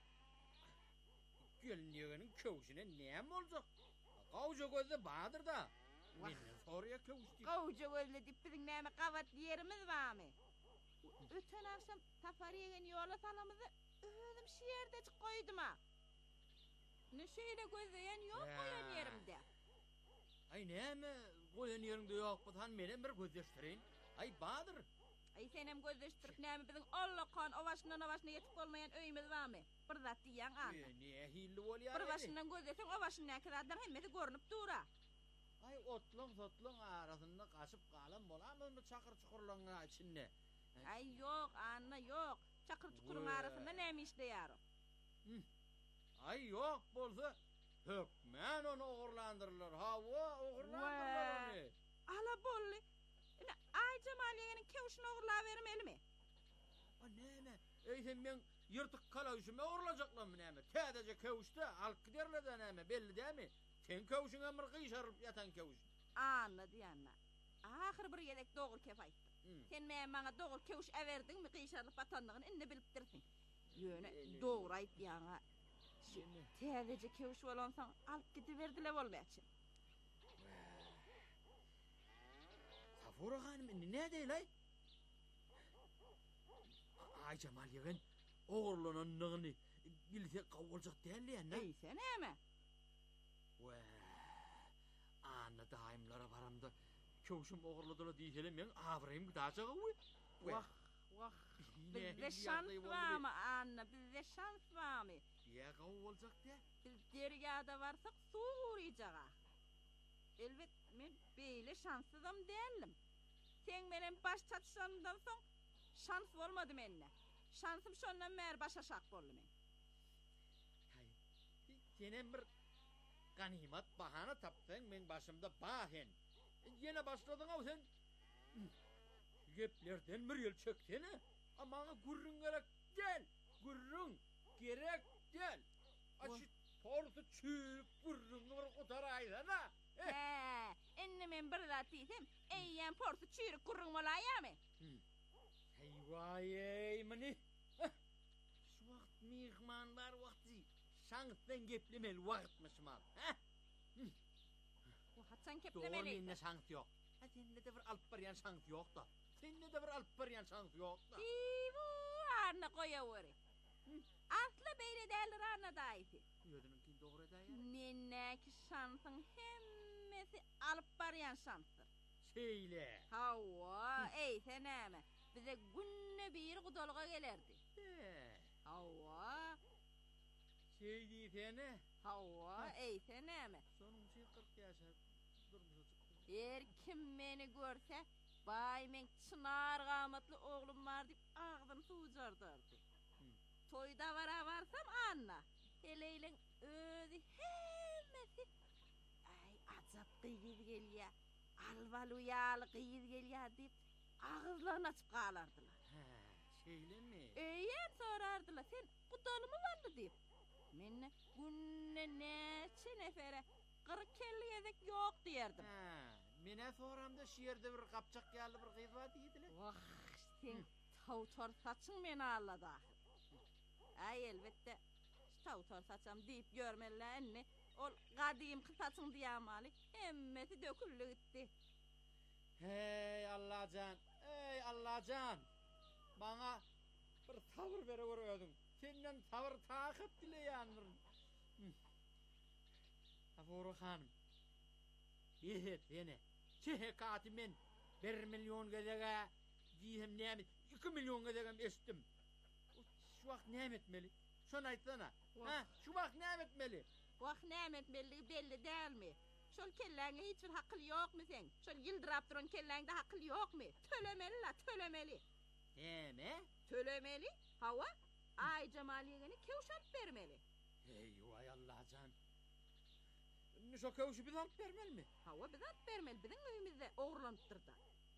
Speaker 10: Gelin yeğenin kövüşüne ne mi olacak? Kavuşa gözü bağdır da. Benden soruya kövuş diyor.
Speaker 9: Kavuca gözle dip bizim neyme kavat yerimiz var mı? Öten akşam tafar yegen yola salamızı öldüm şiirde çık koydum ha. Ne şeyle gözleyen yok
Speaker 10: Ya.
Speaker 9: koyan yerimde.
Speaker 10: Ay ne mi? Koyun yerinde yok bu tan menen bir gözleştirin. Ay bağdır.
Speaker 9: Ay senem gözleştirip neyme bizim Allah kan o başından o başına yetip olmayan öyümüz var mı? Bir zat diyen an.
Speaker 10: E, niye hilli ol ya?
Speaker 9: Bir başından gözlesen o başından kadar hemmeti görünüp dura.
Speaker 10: Ay otlun sotlun arasında kaşıp kalan bolamız mı çakır çukurluğun içinde?
Speaker 9: Ay yok anna yok. Çakır çukurun
Speaker 10: Vay.
Speaker 9: arasında neymi işte yarı.
Speaker 10: Ay yok bolsa hökmen onu uğurlandırırlar. Hava uğurlandırırlar onu.
Speaker 9: Ala bolli. Ne ay Cemal yeğenin kevuşunu uğurla vermeli mi?
Speaker 10: Ay ne mi? Ey sen ben yırtık kala üşüme uğurlayacaklar mı ne mi? Tədəcə kevuşta halk giderler de ne mi? Belli değil mi? Sen kevuşun ömür kıyışarıp yatan kevuşun.
Speaker 9: Anla diyanla. Ahir bir yedek doğur kefayttı.
Speaker 10: Hı.
Speaker 9: Sen men bana doğur kevuş everdin mi kıyışarlık batandığını inne bilip dirsin. Yöne doğur ayt diyana. Tədəcə kevuş olansan alıp gidiverdiler olmayacak.
Speaker 10: Safura hanım ne değil ay? Ay Cemal yeğen oğurlanan nığını bilse kavulacak değil ya ne?
Speaker 9: Ey sen hemen.
Speaker 10: Ve anna daimlara varamda kevuşum oğurladılar diyelim ben avrayım gıdacağı uy.
Speaker 9: Vah vah. Bizde şans var mı anna? Bizde şans var mı?
Speaker 10: Ya kavulacak de?
Speaker 9: Biz deryada varsak su uğrayacağız. Elbet men beyle şanssızım değilim. Sen benim baş çatışanından son şans olmadı menne. Şansım şondan mer başa şak boldu men.
Speaker 10: Hay. Senin bir ganimet bahane taptın ben başımda bahen. Yine başladın av sen. Geplerden bir yıl çöksene. Ama gurrun gerek gel. Gurrun gerek gel. Açı tortu çürük gurrun var otaraydı da.
Speaker 9: He, enne men bir zat diysem, eyyen portu çürük kurun molaya mı?
Speaker 10: Hey vay ey mani. Şu vakt mihmanlar vakti. Şansdan geplemel vaktmış mal.
Speaker 9: Bu hatsan
Speaker 10: Doğru
Speaker 9: keplemeliydi.
Speaker 10: ne şans yok. Ha sende de bir alıp baryan şans yok da. Sende de bir alıp baryan şans yok da.
Speaker 9: Divu arna koyaveri. Aslı beyle derler arna da ayti.
Speaker 10: Ödününkin doğru da ya.
Speaker 9: Menneki şansın hemmesi alıp barayan şanstır.
Speaker 10: Şeyle.
Speaker 9: Hava, eyse näme. Bize günne bir kudolga gelerdi.
Speaker 10: He.
Speaker 9: Hava,
Speaker 10: Şey diyene.
Speaker 9: hava, eyse näme.
Speaker 10: Sonun şey kırk yaşa durmuş.
Speaker 9: Her kim meni görse, bay men çınar gamatlı oğlum var deyip ağzını suucardardı. Toyda vara varsam anla. Heleylen özü hemmesi. Ay acap kıyız gelya. Alval uyalı kıyız gelya deyip ağızlarını açıp kalardılar.
Speaker 10: He, şeyle mi?
Speaker 9: Eğer sorardılar sen bu dolu mu vardı deyip. Menne günne neçe nefere kırık kelli yedek yok diyerdim.
Speaker 10: He, mene soramda şiirde bir kapçak geldi bir kız var deydiler.
Speaker 9: Vah sen tavtor saçın beni ağladı ahir. Ay elbette tavtor saçam deyip görmeliler enne. Ol kadim kısaçın diyamali emmeti döküllü gitti.
Speaker 10: Hey Allahcan, hey Allahcan. Bana bir tavır veriveriyordun. Senden tavır takip dile yanırım. Aforu hanım. Bihet beni. Çehekati men bir milyon gedege diyem neymet. iki milyon gedegem estim. Şu vakt neyem etmeli? Şunu aytsana. Ha, şu vakt neyem etmeli?
Speaker 9: Vah nemet belli belli değil mi? Şol kellenge hiçbir hakkı yok mu sen? Şol yıldırap duran kellengde hakkı yok mu? Tölemeli la tölemeli.
Speaker 10: Neme?
Speaker 9: Tölemeli. Hava ay cemaliyeni kevşat vermeli.
Speaker 10: Hey vay Allahcan. Şu kavuşu bir alt vermeli mi?
Speaker 9: Hava bidat vermeli. Bizim evimizde oğurlanıptırdı.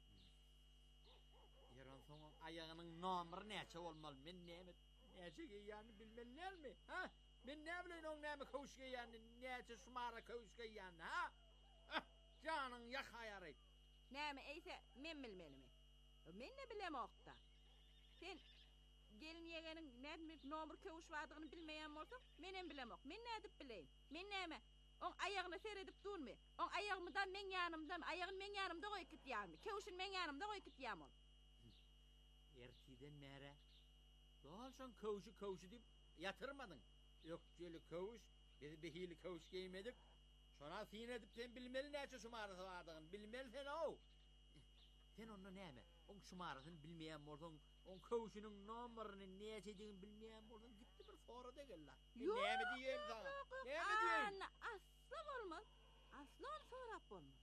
Speaker 10: Yaran sonra ayağının namırı neçe olmalı? Men nemet neçe yani bilmeliler mi? Ha? Men ne bileyim onun nemi kavuşu yani neçe şumara kavuşu yani ha? Ah, canın yak ayarı.
Speaker 9: Neme eyse men bilmeli mi? Men ne bilem okta. Sen gelin yegenin ne nomur kavuş vardığını bilmeyen olsa menem bilem ok. Men ne edip bileyim? Men neme? On ayağını seyredip durma. On ayağımdan men yanımdan, ayağın men yanımda koy git yani. Kavuşun men yanımda koy git yamol.
Speaker 10: Ertiden mere. Doğalsan kavuşu kavuşu deyip yatırmadın. Yok jöli kavuş, biz behili kavuş giymedik. Sonra sin edip sen bilmeli neçe şumarası vardığın, bilmeli sen o. Sen onu neyme? On şumarasını bilmeyen bolsun, on kavuşunun numarını neçediğini bilmeyen bolsun, gitti bir sonra da gel la.
Speaker 9: Yok,
Speaker 10: neyme diyeyim sana? Neyme diyeyim?
Speaker 9: Anna, asla olmaz. Asla on sorap olmaz.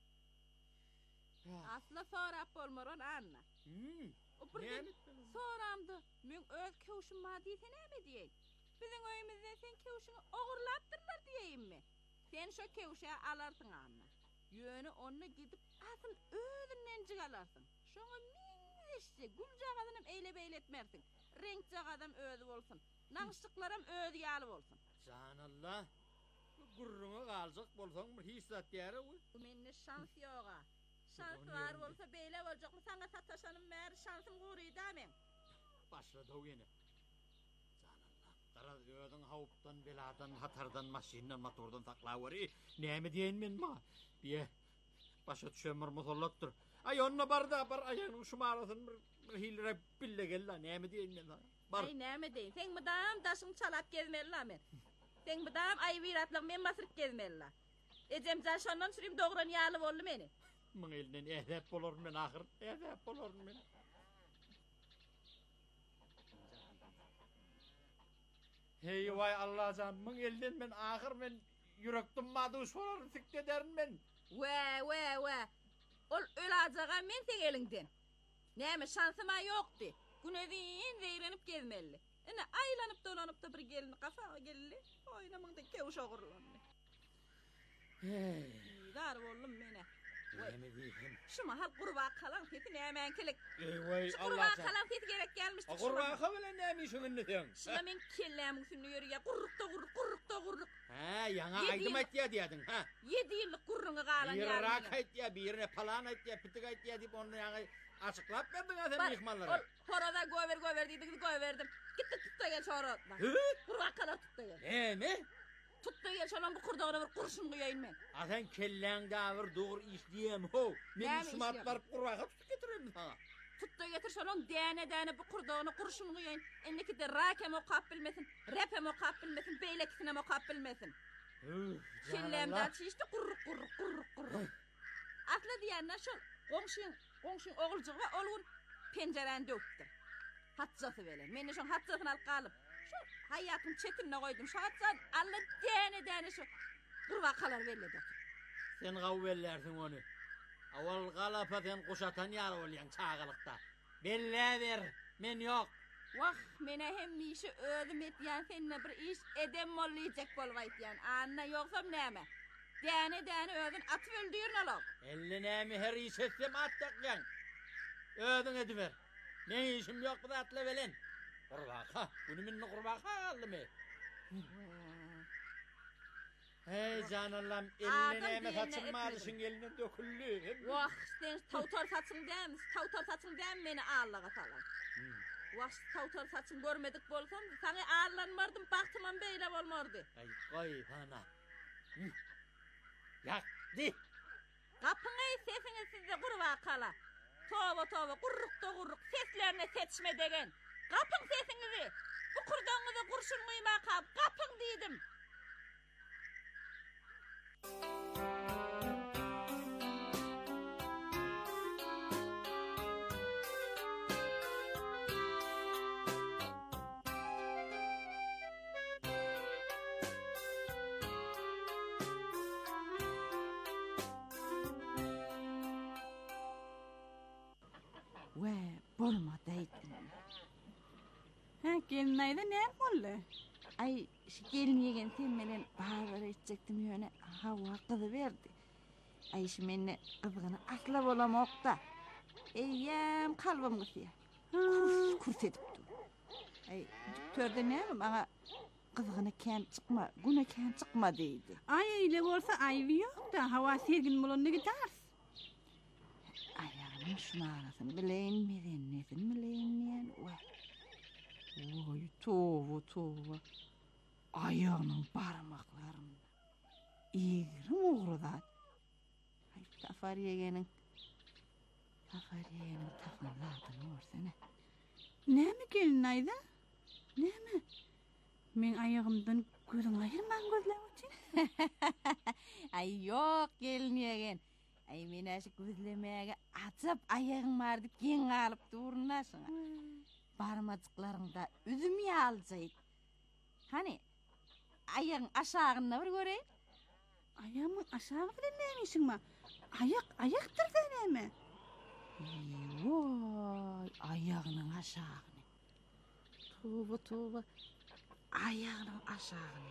Speaker 9: Asla sorap olmaz on Anna.
Speaker 10: Hmm.
Speaker 9: O birden soramdı. Men öz kavuşum ma deyse neyme diyeyim? Bizim oyumuzda sen kavuşunu oğurlattırlar diyeyim mi? Sen şu kavuşa alarsın Anna. Yönü onunla gidip asıl ödünden çıkalarsın. Şuna min işte gülcak adamım eyle beyletmersin. Renkcak adam ödü olsun. Nangsıklarım ödü yalı olsun.
Speaker 10: Canallah. Gurruna kalacak bolsan bir hissat yeri o.
Speaker 9: Bu menne şans yok ha. Şans var olsa beyle olacak mı? Sana sataşanım meğer şansım kuruydu amen.
Speaker 10: Başladı o yine. Canallah. Dara ödün havuptan, beladan, hatardan, maşinden, motordan taklaveri. Neyme diyen men ma? Biye. Başa düşemir musallattır. Ay onunla bar da bar ayağının şumarasın bir, bir hilre bille gel la. Neyme diyen men sana? Bar.
Speaker 9: Ay neyme deyin. Sen mıdam taşın çalak gezmeli la men. Sen mıdam ay viratlık men masırık gezmeli la. Ecem can şondan süreyim doğran yağlı oldu meni.
Speaker 10: Mın elinden edep olur men ahir. Edep olur men. Hey vay Allah'can, mın elden men ahir men yürektim madus olur sikte derin men.
Speaker 9: Ve ve ve. Ol ölacağa men sen elinden. Neyme şansıma yoktu. Günedin zeyrenip gezmeli. Ene aylanıp dolanıp da bir gelini kafa gelli. Oynamın da kevuş oğurlandı.
Speaker 10: Hey.
Speaker 9: Dar oğlum mene.
Speaker 10: Neyme diyeyim?
Speaker 9: Şu mahal kurbağa kalan sesi ne hemen kelek.
Speaker 10: Ey vay
Speaker 9: Şu kurbağa
Speaker 10: Allah'can.
Speaker 9: kalan sesi gerek gelmişti.
Speaker 10: A kurbağa kabile neymiş onun ne diyorsun?
Speaker 9: Şuna men kellemin üstünde yürü ya. Kurruk da kurruk, kurruk da kurruk.
Speaker 10: He, yana
Speaker 9: Yedi
Speaker 10: aydım
Speaker 9: yıl-
Speaker 10: et ya diyedin ha.
Speaker 9: Yedi yıllık kurrunu kalan
Speaker 10: Bir
Speaker 9: yarın.
Speaker 10: rak et ya, birine palan et ya, pitik et ya deyip onu yana açıklap verdin ha sen
Speaker 9: Bak,
Speaker 10: yıkmaları.
Speaker 9: ol horoda göver göver dedik göverdim. Gitti tut da gel şu horoda.
Speaker 10: Hı?
Speaker 9: Kurbağa kalan tut da gel.
Speaker 10: Ne ne?
Speaker 9: Tut da gel şunun bu kurduğunu bir kurşun kıyayım ben.
Speaker 10: A sen kellen davır doğru iş diyem ho.
Speaker 9: Ne
Speaker 10: Men
Speaker 9: mi
Speaker 10: smartlar kurbağa tutup getireyim sana.
Speaker 9: Tuttu getir şolon däne däne bu kurduğunu kurşun koyun. Enneki de rakem okap bilmesin, repem okap bilmesin, beylekisine okap bilmesin. Şillemden çişti kurruk kurruk kurruk kurruk. Atla diyenler şol komşun, komşun oğulcuğa olgun pencereni döktü. Hatzatı böyle. Meni şol hatzatını al kalıp. Şol hayatım çetinine koydum. Şu hatzat alla däne däne şu kurvakalar belli.
Speaker 10: Sen gavvellersin onu. Aval galapa sen kuşatan yar olyan çağılıkta. Belle ver, men yok.
Speaker 9: Vah, mene hem işi ödüm etyen seninle bir iş edem mollayacak bolvaytyan. Anna yoksam neme? Däne däne ödün atı öldüğün olok.
Speaker 10: Elle nemi her iş etsem attakyan. Ödün ediver. Men işim yok bu da atla velen. Kurbaka, bunu minni kurbaka aldı mı? Hey canallam, eline neme saçılmadısın elinden döküllü.
Speaker 9: Vah, sen tavtor saçın demiş, tavtor saçın dem meni ağırlağa salan. Vah, tavtor saçın görmedik bolsam, sana ağırlanmardım, baktıman beyle olmardı.
Speaker 10: Ay koy bana. Yaktı.
Speaker 9: Kapını sesini sizde kurbakala. Tova tova, kurruk da kurruk, seslerine seçme degen. Kapın sesinizi, bu kurduğunuzu kurşun muyma kap, kapın dedim.
Speaker 11: Ve bolma deydim.
Speaker 8: Ha, gelin ayda ne oldu?
Speaker 11: Ay, şu gelin yegen temmelen bağlar edecektim yöne hava kızı verdi. Ay, şu menne kızgını asla bolam da. Eyyem kalbim kısıya. Kurs, kurs edip dur. Ay, düktörde ne mi bana kızgını ken çıkma, güne ken çıkma deydi.
Speaker 8: Ay ile olsa ayvi yok da hava sergin bulundu gidersin.
Speaker 11: Ayağımın şunu arasın, bileyin meden nesin bileyin meyen. Oy, tova tova. Ayağının parmaklarında. İğrim uğrudat. Ay, Safar yegenin. Safar yegenin takınladığını orsana.
Speaker 8: Ne mi gelin ayda? Ne mi? Men ayağımdan gözün ayırman gözlem için.
Speaker 11: Ay yok gelin yegen. Ay men aşı gözlemeye atıp ayağın var deyip gen alıp durunasın. Parmacıklarında üzüm yalcayıp. Hani ayağın aşağına bir göreyim.
Speaker 8: Ayağımın aşağı bile neymişsin ma? Ayak, ayaktır da mi?
Speaker 11: Vay, ayağının aşağına. Tuğba tuğba. Ayağının aşağına.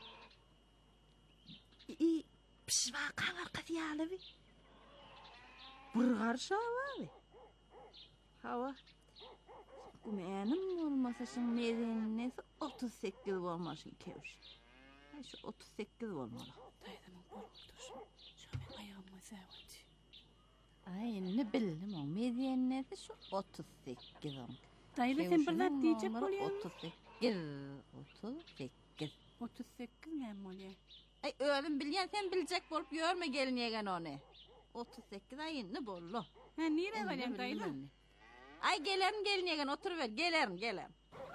Speaker 11: İyi, pişva kanar katiyalı bir. Bir karşı hava bir. Hava. Kumenim olmasa şimdi nedenlesi otuz sekiz olmasın kevş. Ay şu otuz sekiz olmalı.
Speaker 8: Dayımın korkutusun. Şu ben ayağımı sevdi.
Speaker 11: Ay ne bildim o medenlesi şu otuz sekiz olmalı.
Speaker 8: Dayı sen bir zat diyecek oluyor mu?
Speaker 11: otuz sekiz. otuz sekiz.
Speaker 8: otuz sekiz ne mi oluyor?
Speaker 11: Ay öğren bilyen sen bilecek bolup görme gelin yegen onu. otuz sekiz ay ne bollu.
Speaker 8: Ha nire varayım dayı?
Speaker 11: Ay gelerim gelin yegen oturuver gelerim gelerim.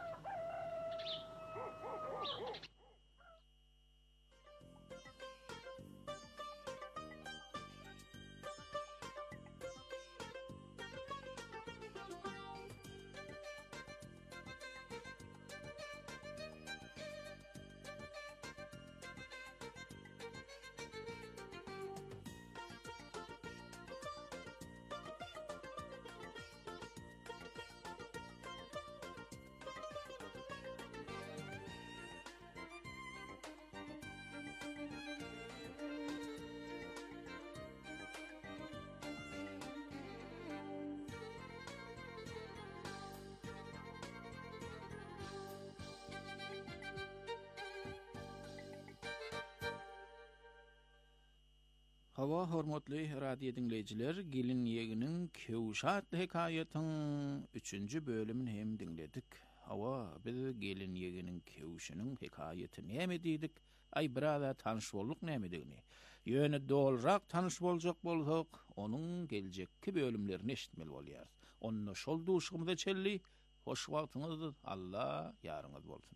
Speaker 12: Hava hormatly radio dinleyijiler, gelin yeginin Kewşat hekayetin üçüncü bölümini hem dinledik. Hava biz gelin yeginin Kewşinin hekayeti näme diýdik? Ay birada tanış bolduk näme digini. Ýöne dolrak tanış boljak bolsak, onuň geljekki bölümlerini eşitmeli bolýar. Onna şol duşgymyza çelli. Hoş wagtyňyz Allah ýaryňyz bolsun.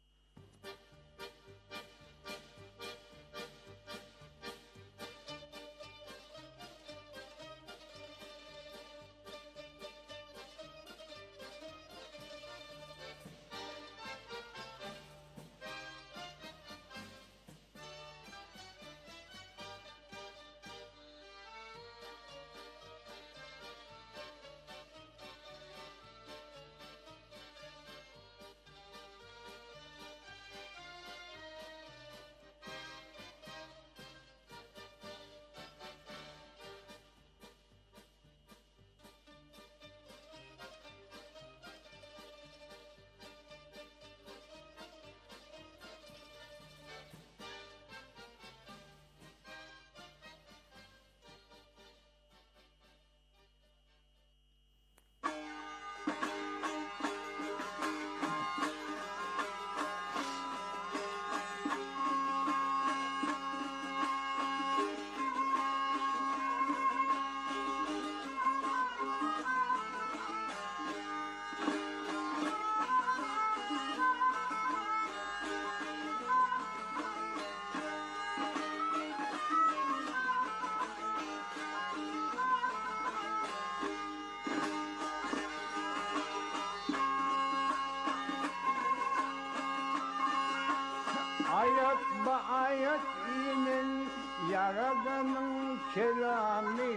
Speaker 13: Ayet ba ayet inin Yaradanın kelami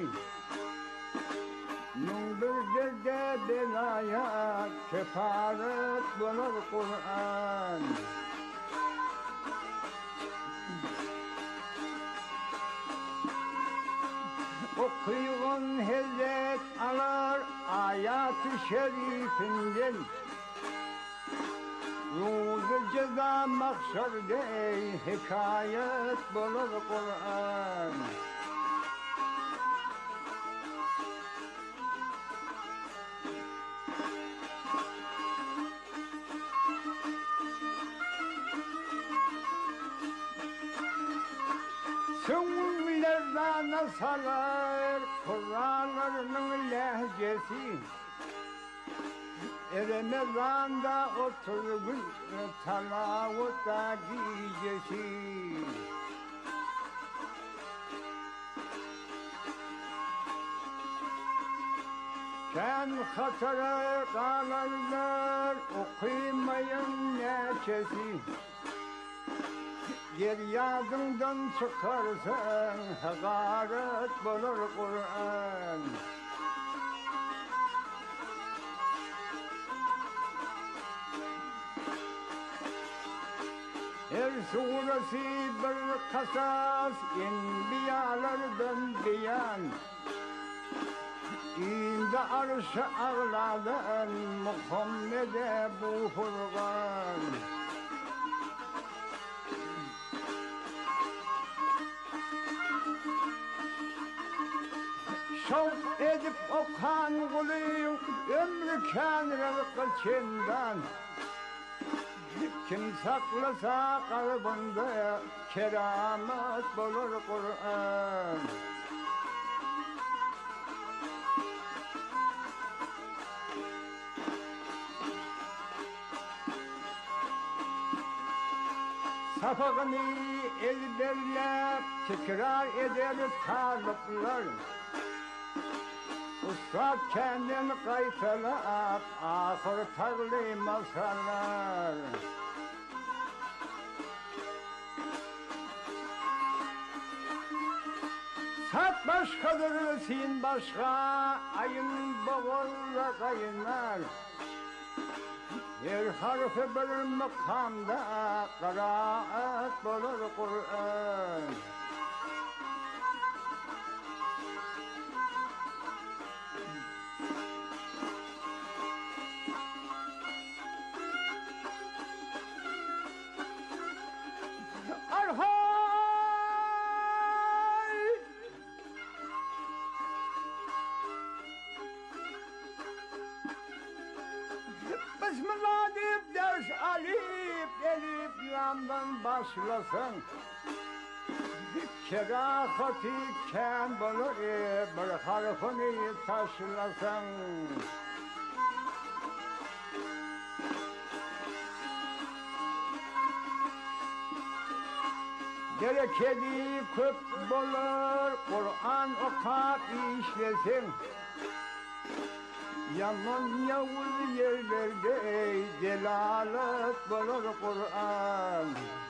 Speaker 13: Nundur de belaya kefaret bulur Kur'an Okuyun hezet alar ayat-ı şerifinden Ruzu ceza maksarde hikayet bulur Kur'an Süngülerden salar Kur'anlarının lehcesi Ramazan'da oturgun talavutta gecesi Sen hatara kalanlar okumayın neçesi Yer yadından çıkarsan hakaret bulur Kur'an Her suresi bir kasas enbiyalardan beyan İndi arşı ağladan Muhammed'e bu Furkan Şevk edip okan kuluyum ömrü kânrel kılçından Kim saklasa kalbinde keramet bulur Kur'an Safakını ezberlep tekrar eder talipler Ustad kendini kaytalap ahir tagli masallar Sat başkadır sin başka ayın boğulla kaynar Her harfi bir makamda kıraat bulur Kur'an Bismillah deyip ders alip elip yandan başlasın Kerahati ken bolur bir harfını taşlasan. Gerekedi köp bolur Kur'an okap işlesin. Yaman yavuz yerlerde delalet bolur Kur'an.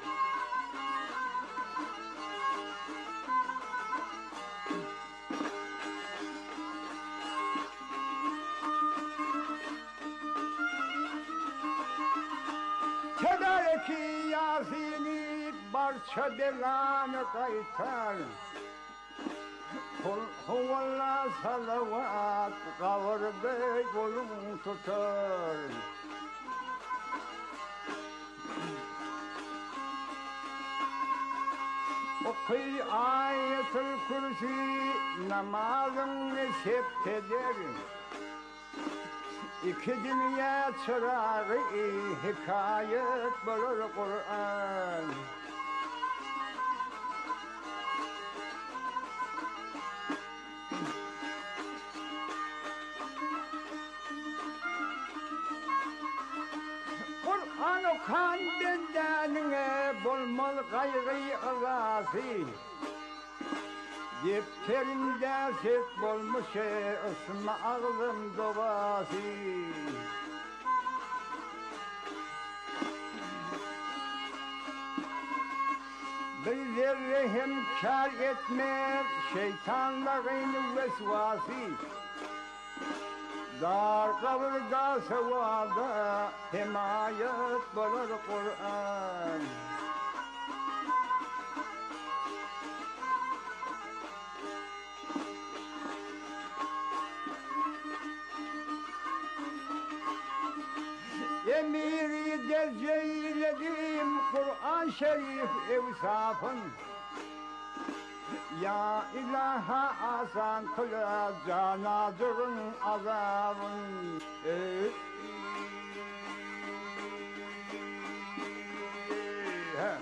Speaker 13: Tedareki Yasin'i barça delanı kaytar. Kul huvalla salavat kavur bey kolum tutar. Okuy ayetul kursi namazını septeder. İki dünya çırağı hikayet bulur Kur'an. Kur'an okan dendenine bulmal gayrı ılası. Defterinde set bulmuş ısma ağzım doğası. Bir zerre hem kar etmez şeytanların vesvası. Dar kavrda sevada himayet bulur Kur'an. Emiri derceyledim Kur'an Şerif evsafın. Ya ilaha asan kıla canazırın azabın. Ey, he.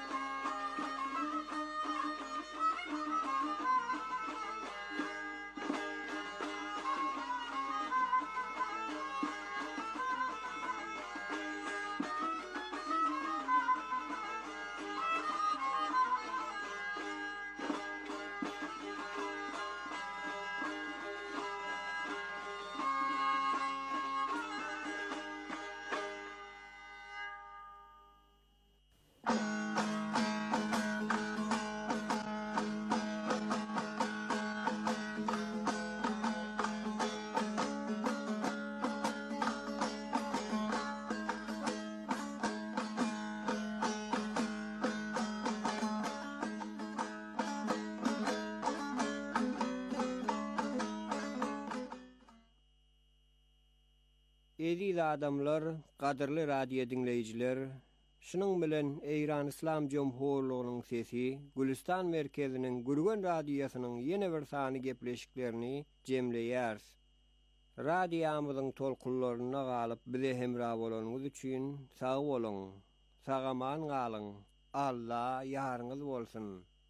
Speaker 6: Eri adamlar, kadırlı radyo dinleyiciler, şunun bilen Eýran İslam Jomhurlugynyň sesi, Gülistan merkeziniň Gürgen radiosynyň ýene bir sany gepleşiklerini jemleýär. Radioamyzyň tolkunlaryna galyp bize hemra bolanyňyz üçin sag bolun, sagaman galyň. Allah ýaryňyz bolsun.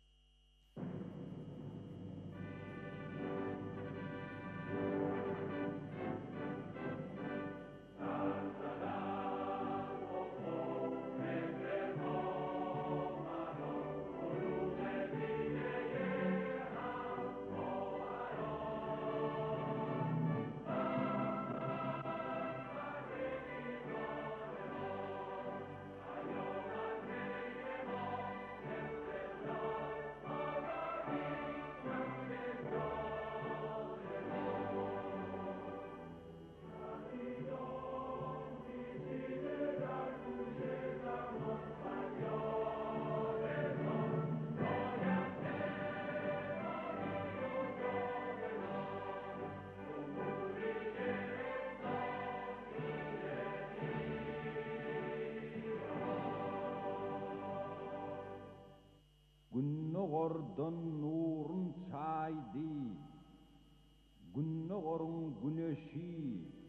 Speaker 14: Günnogordan nurun çaydi, Günnogorun güneşi,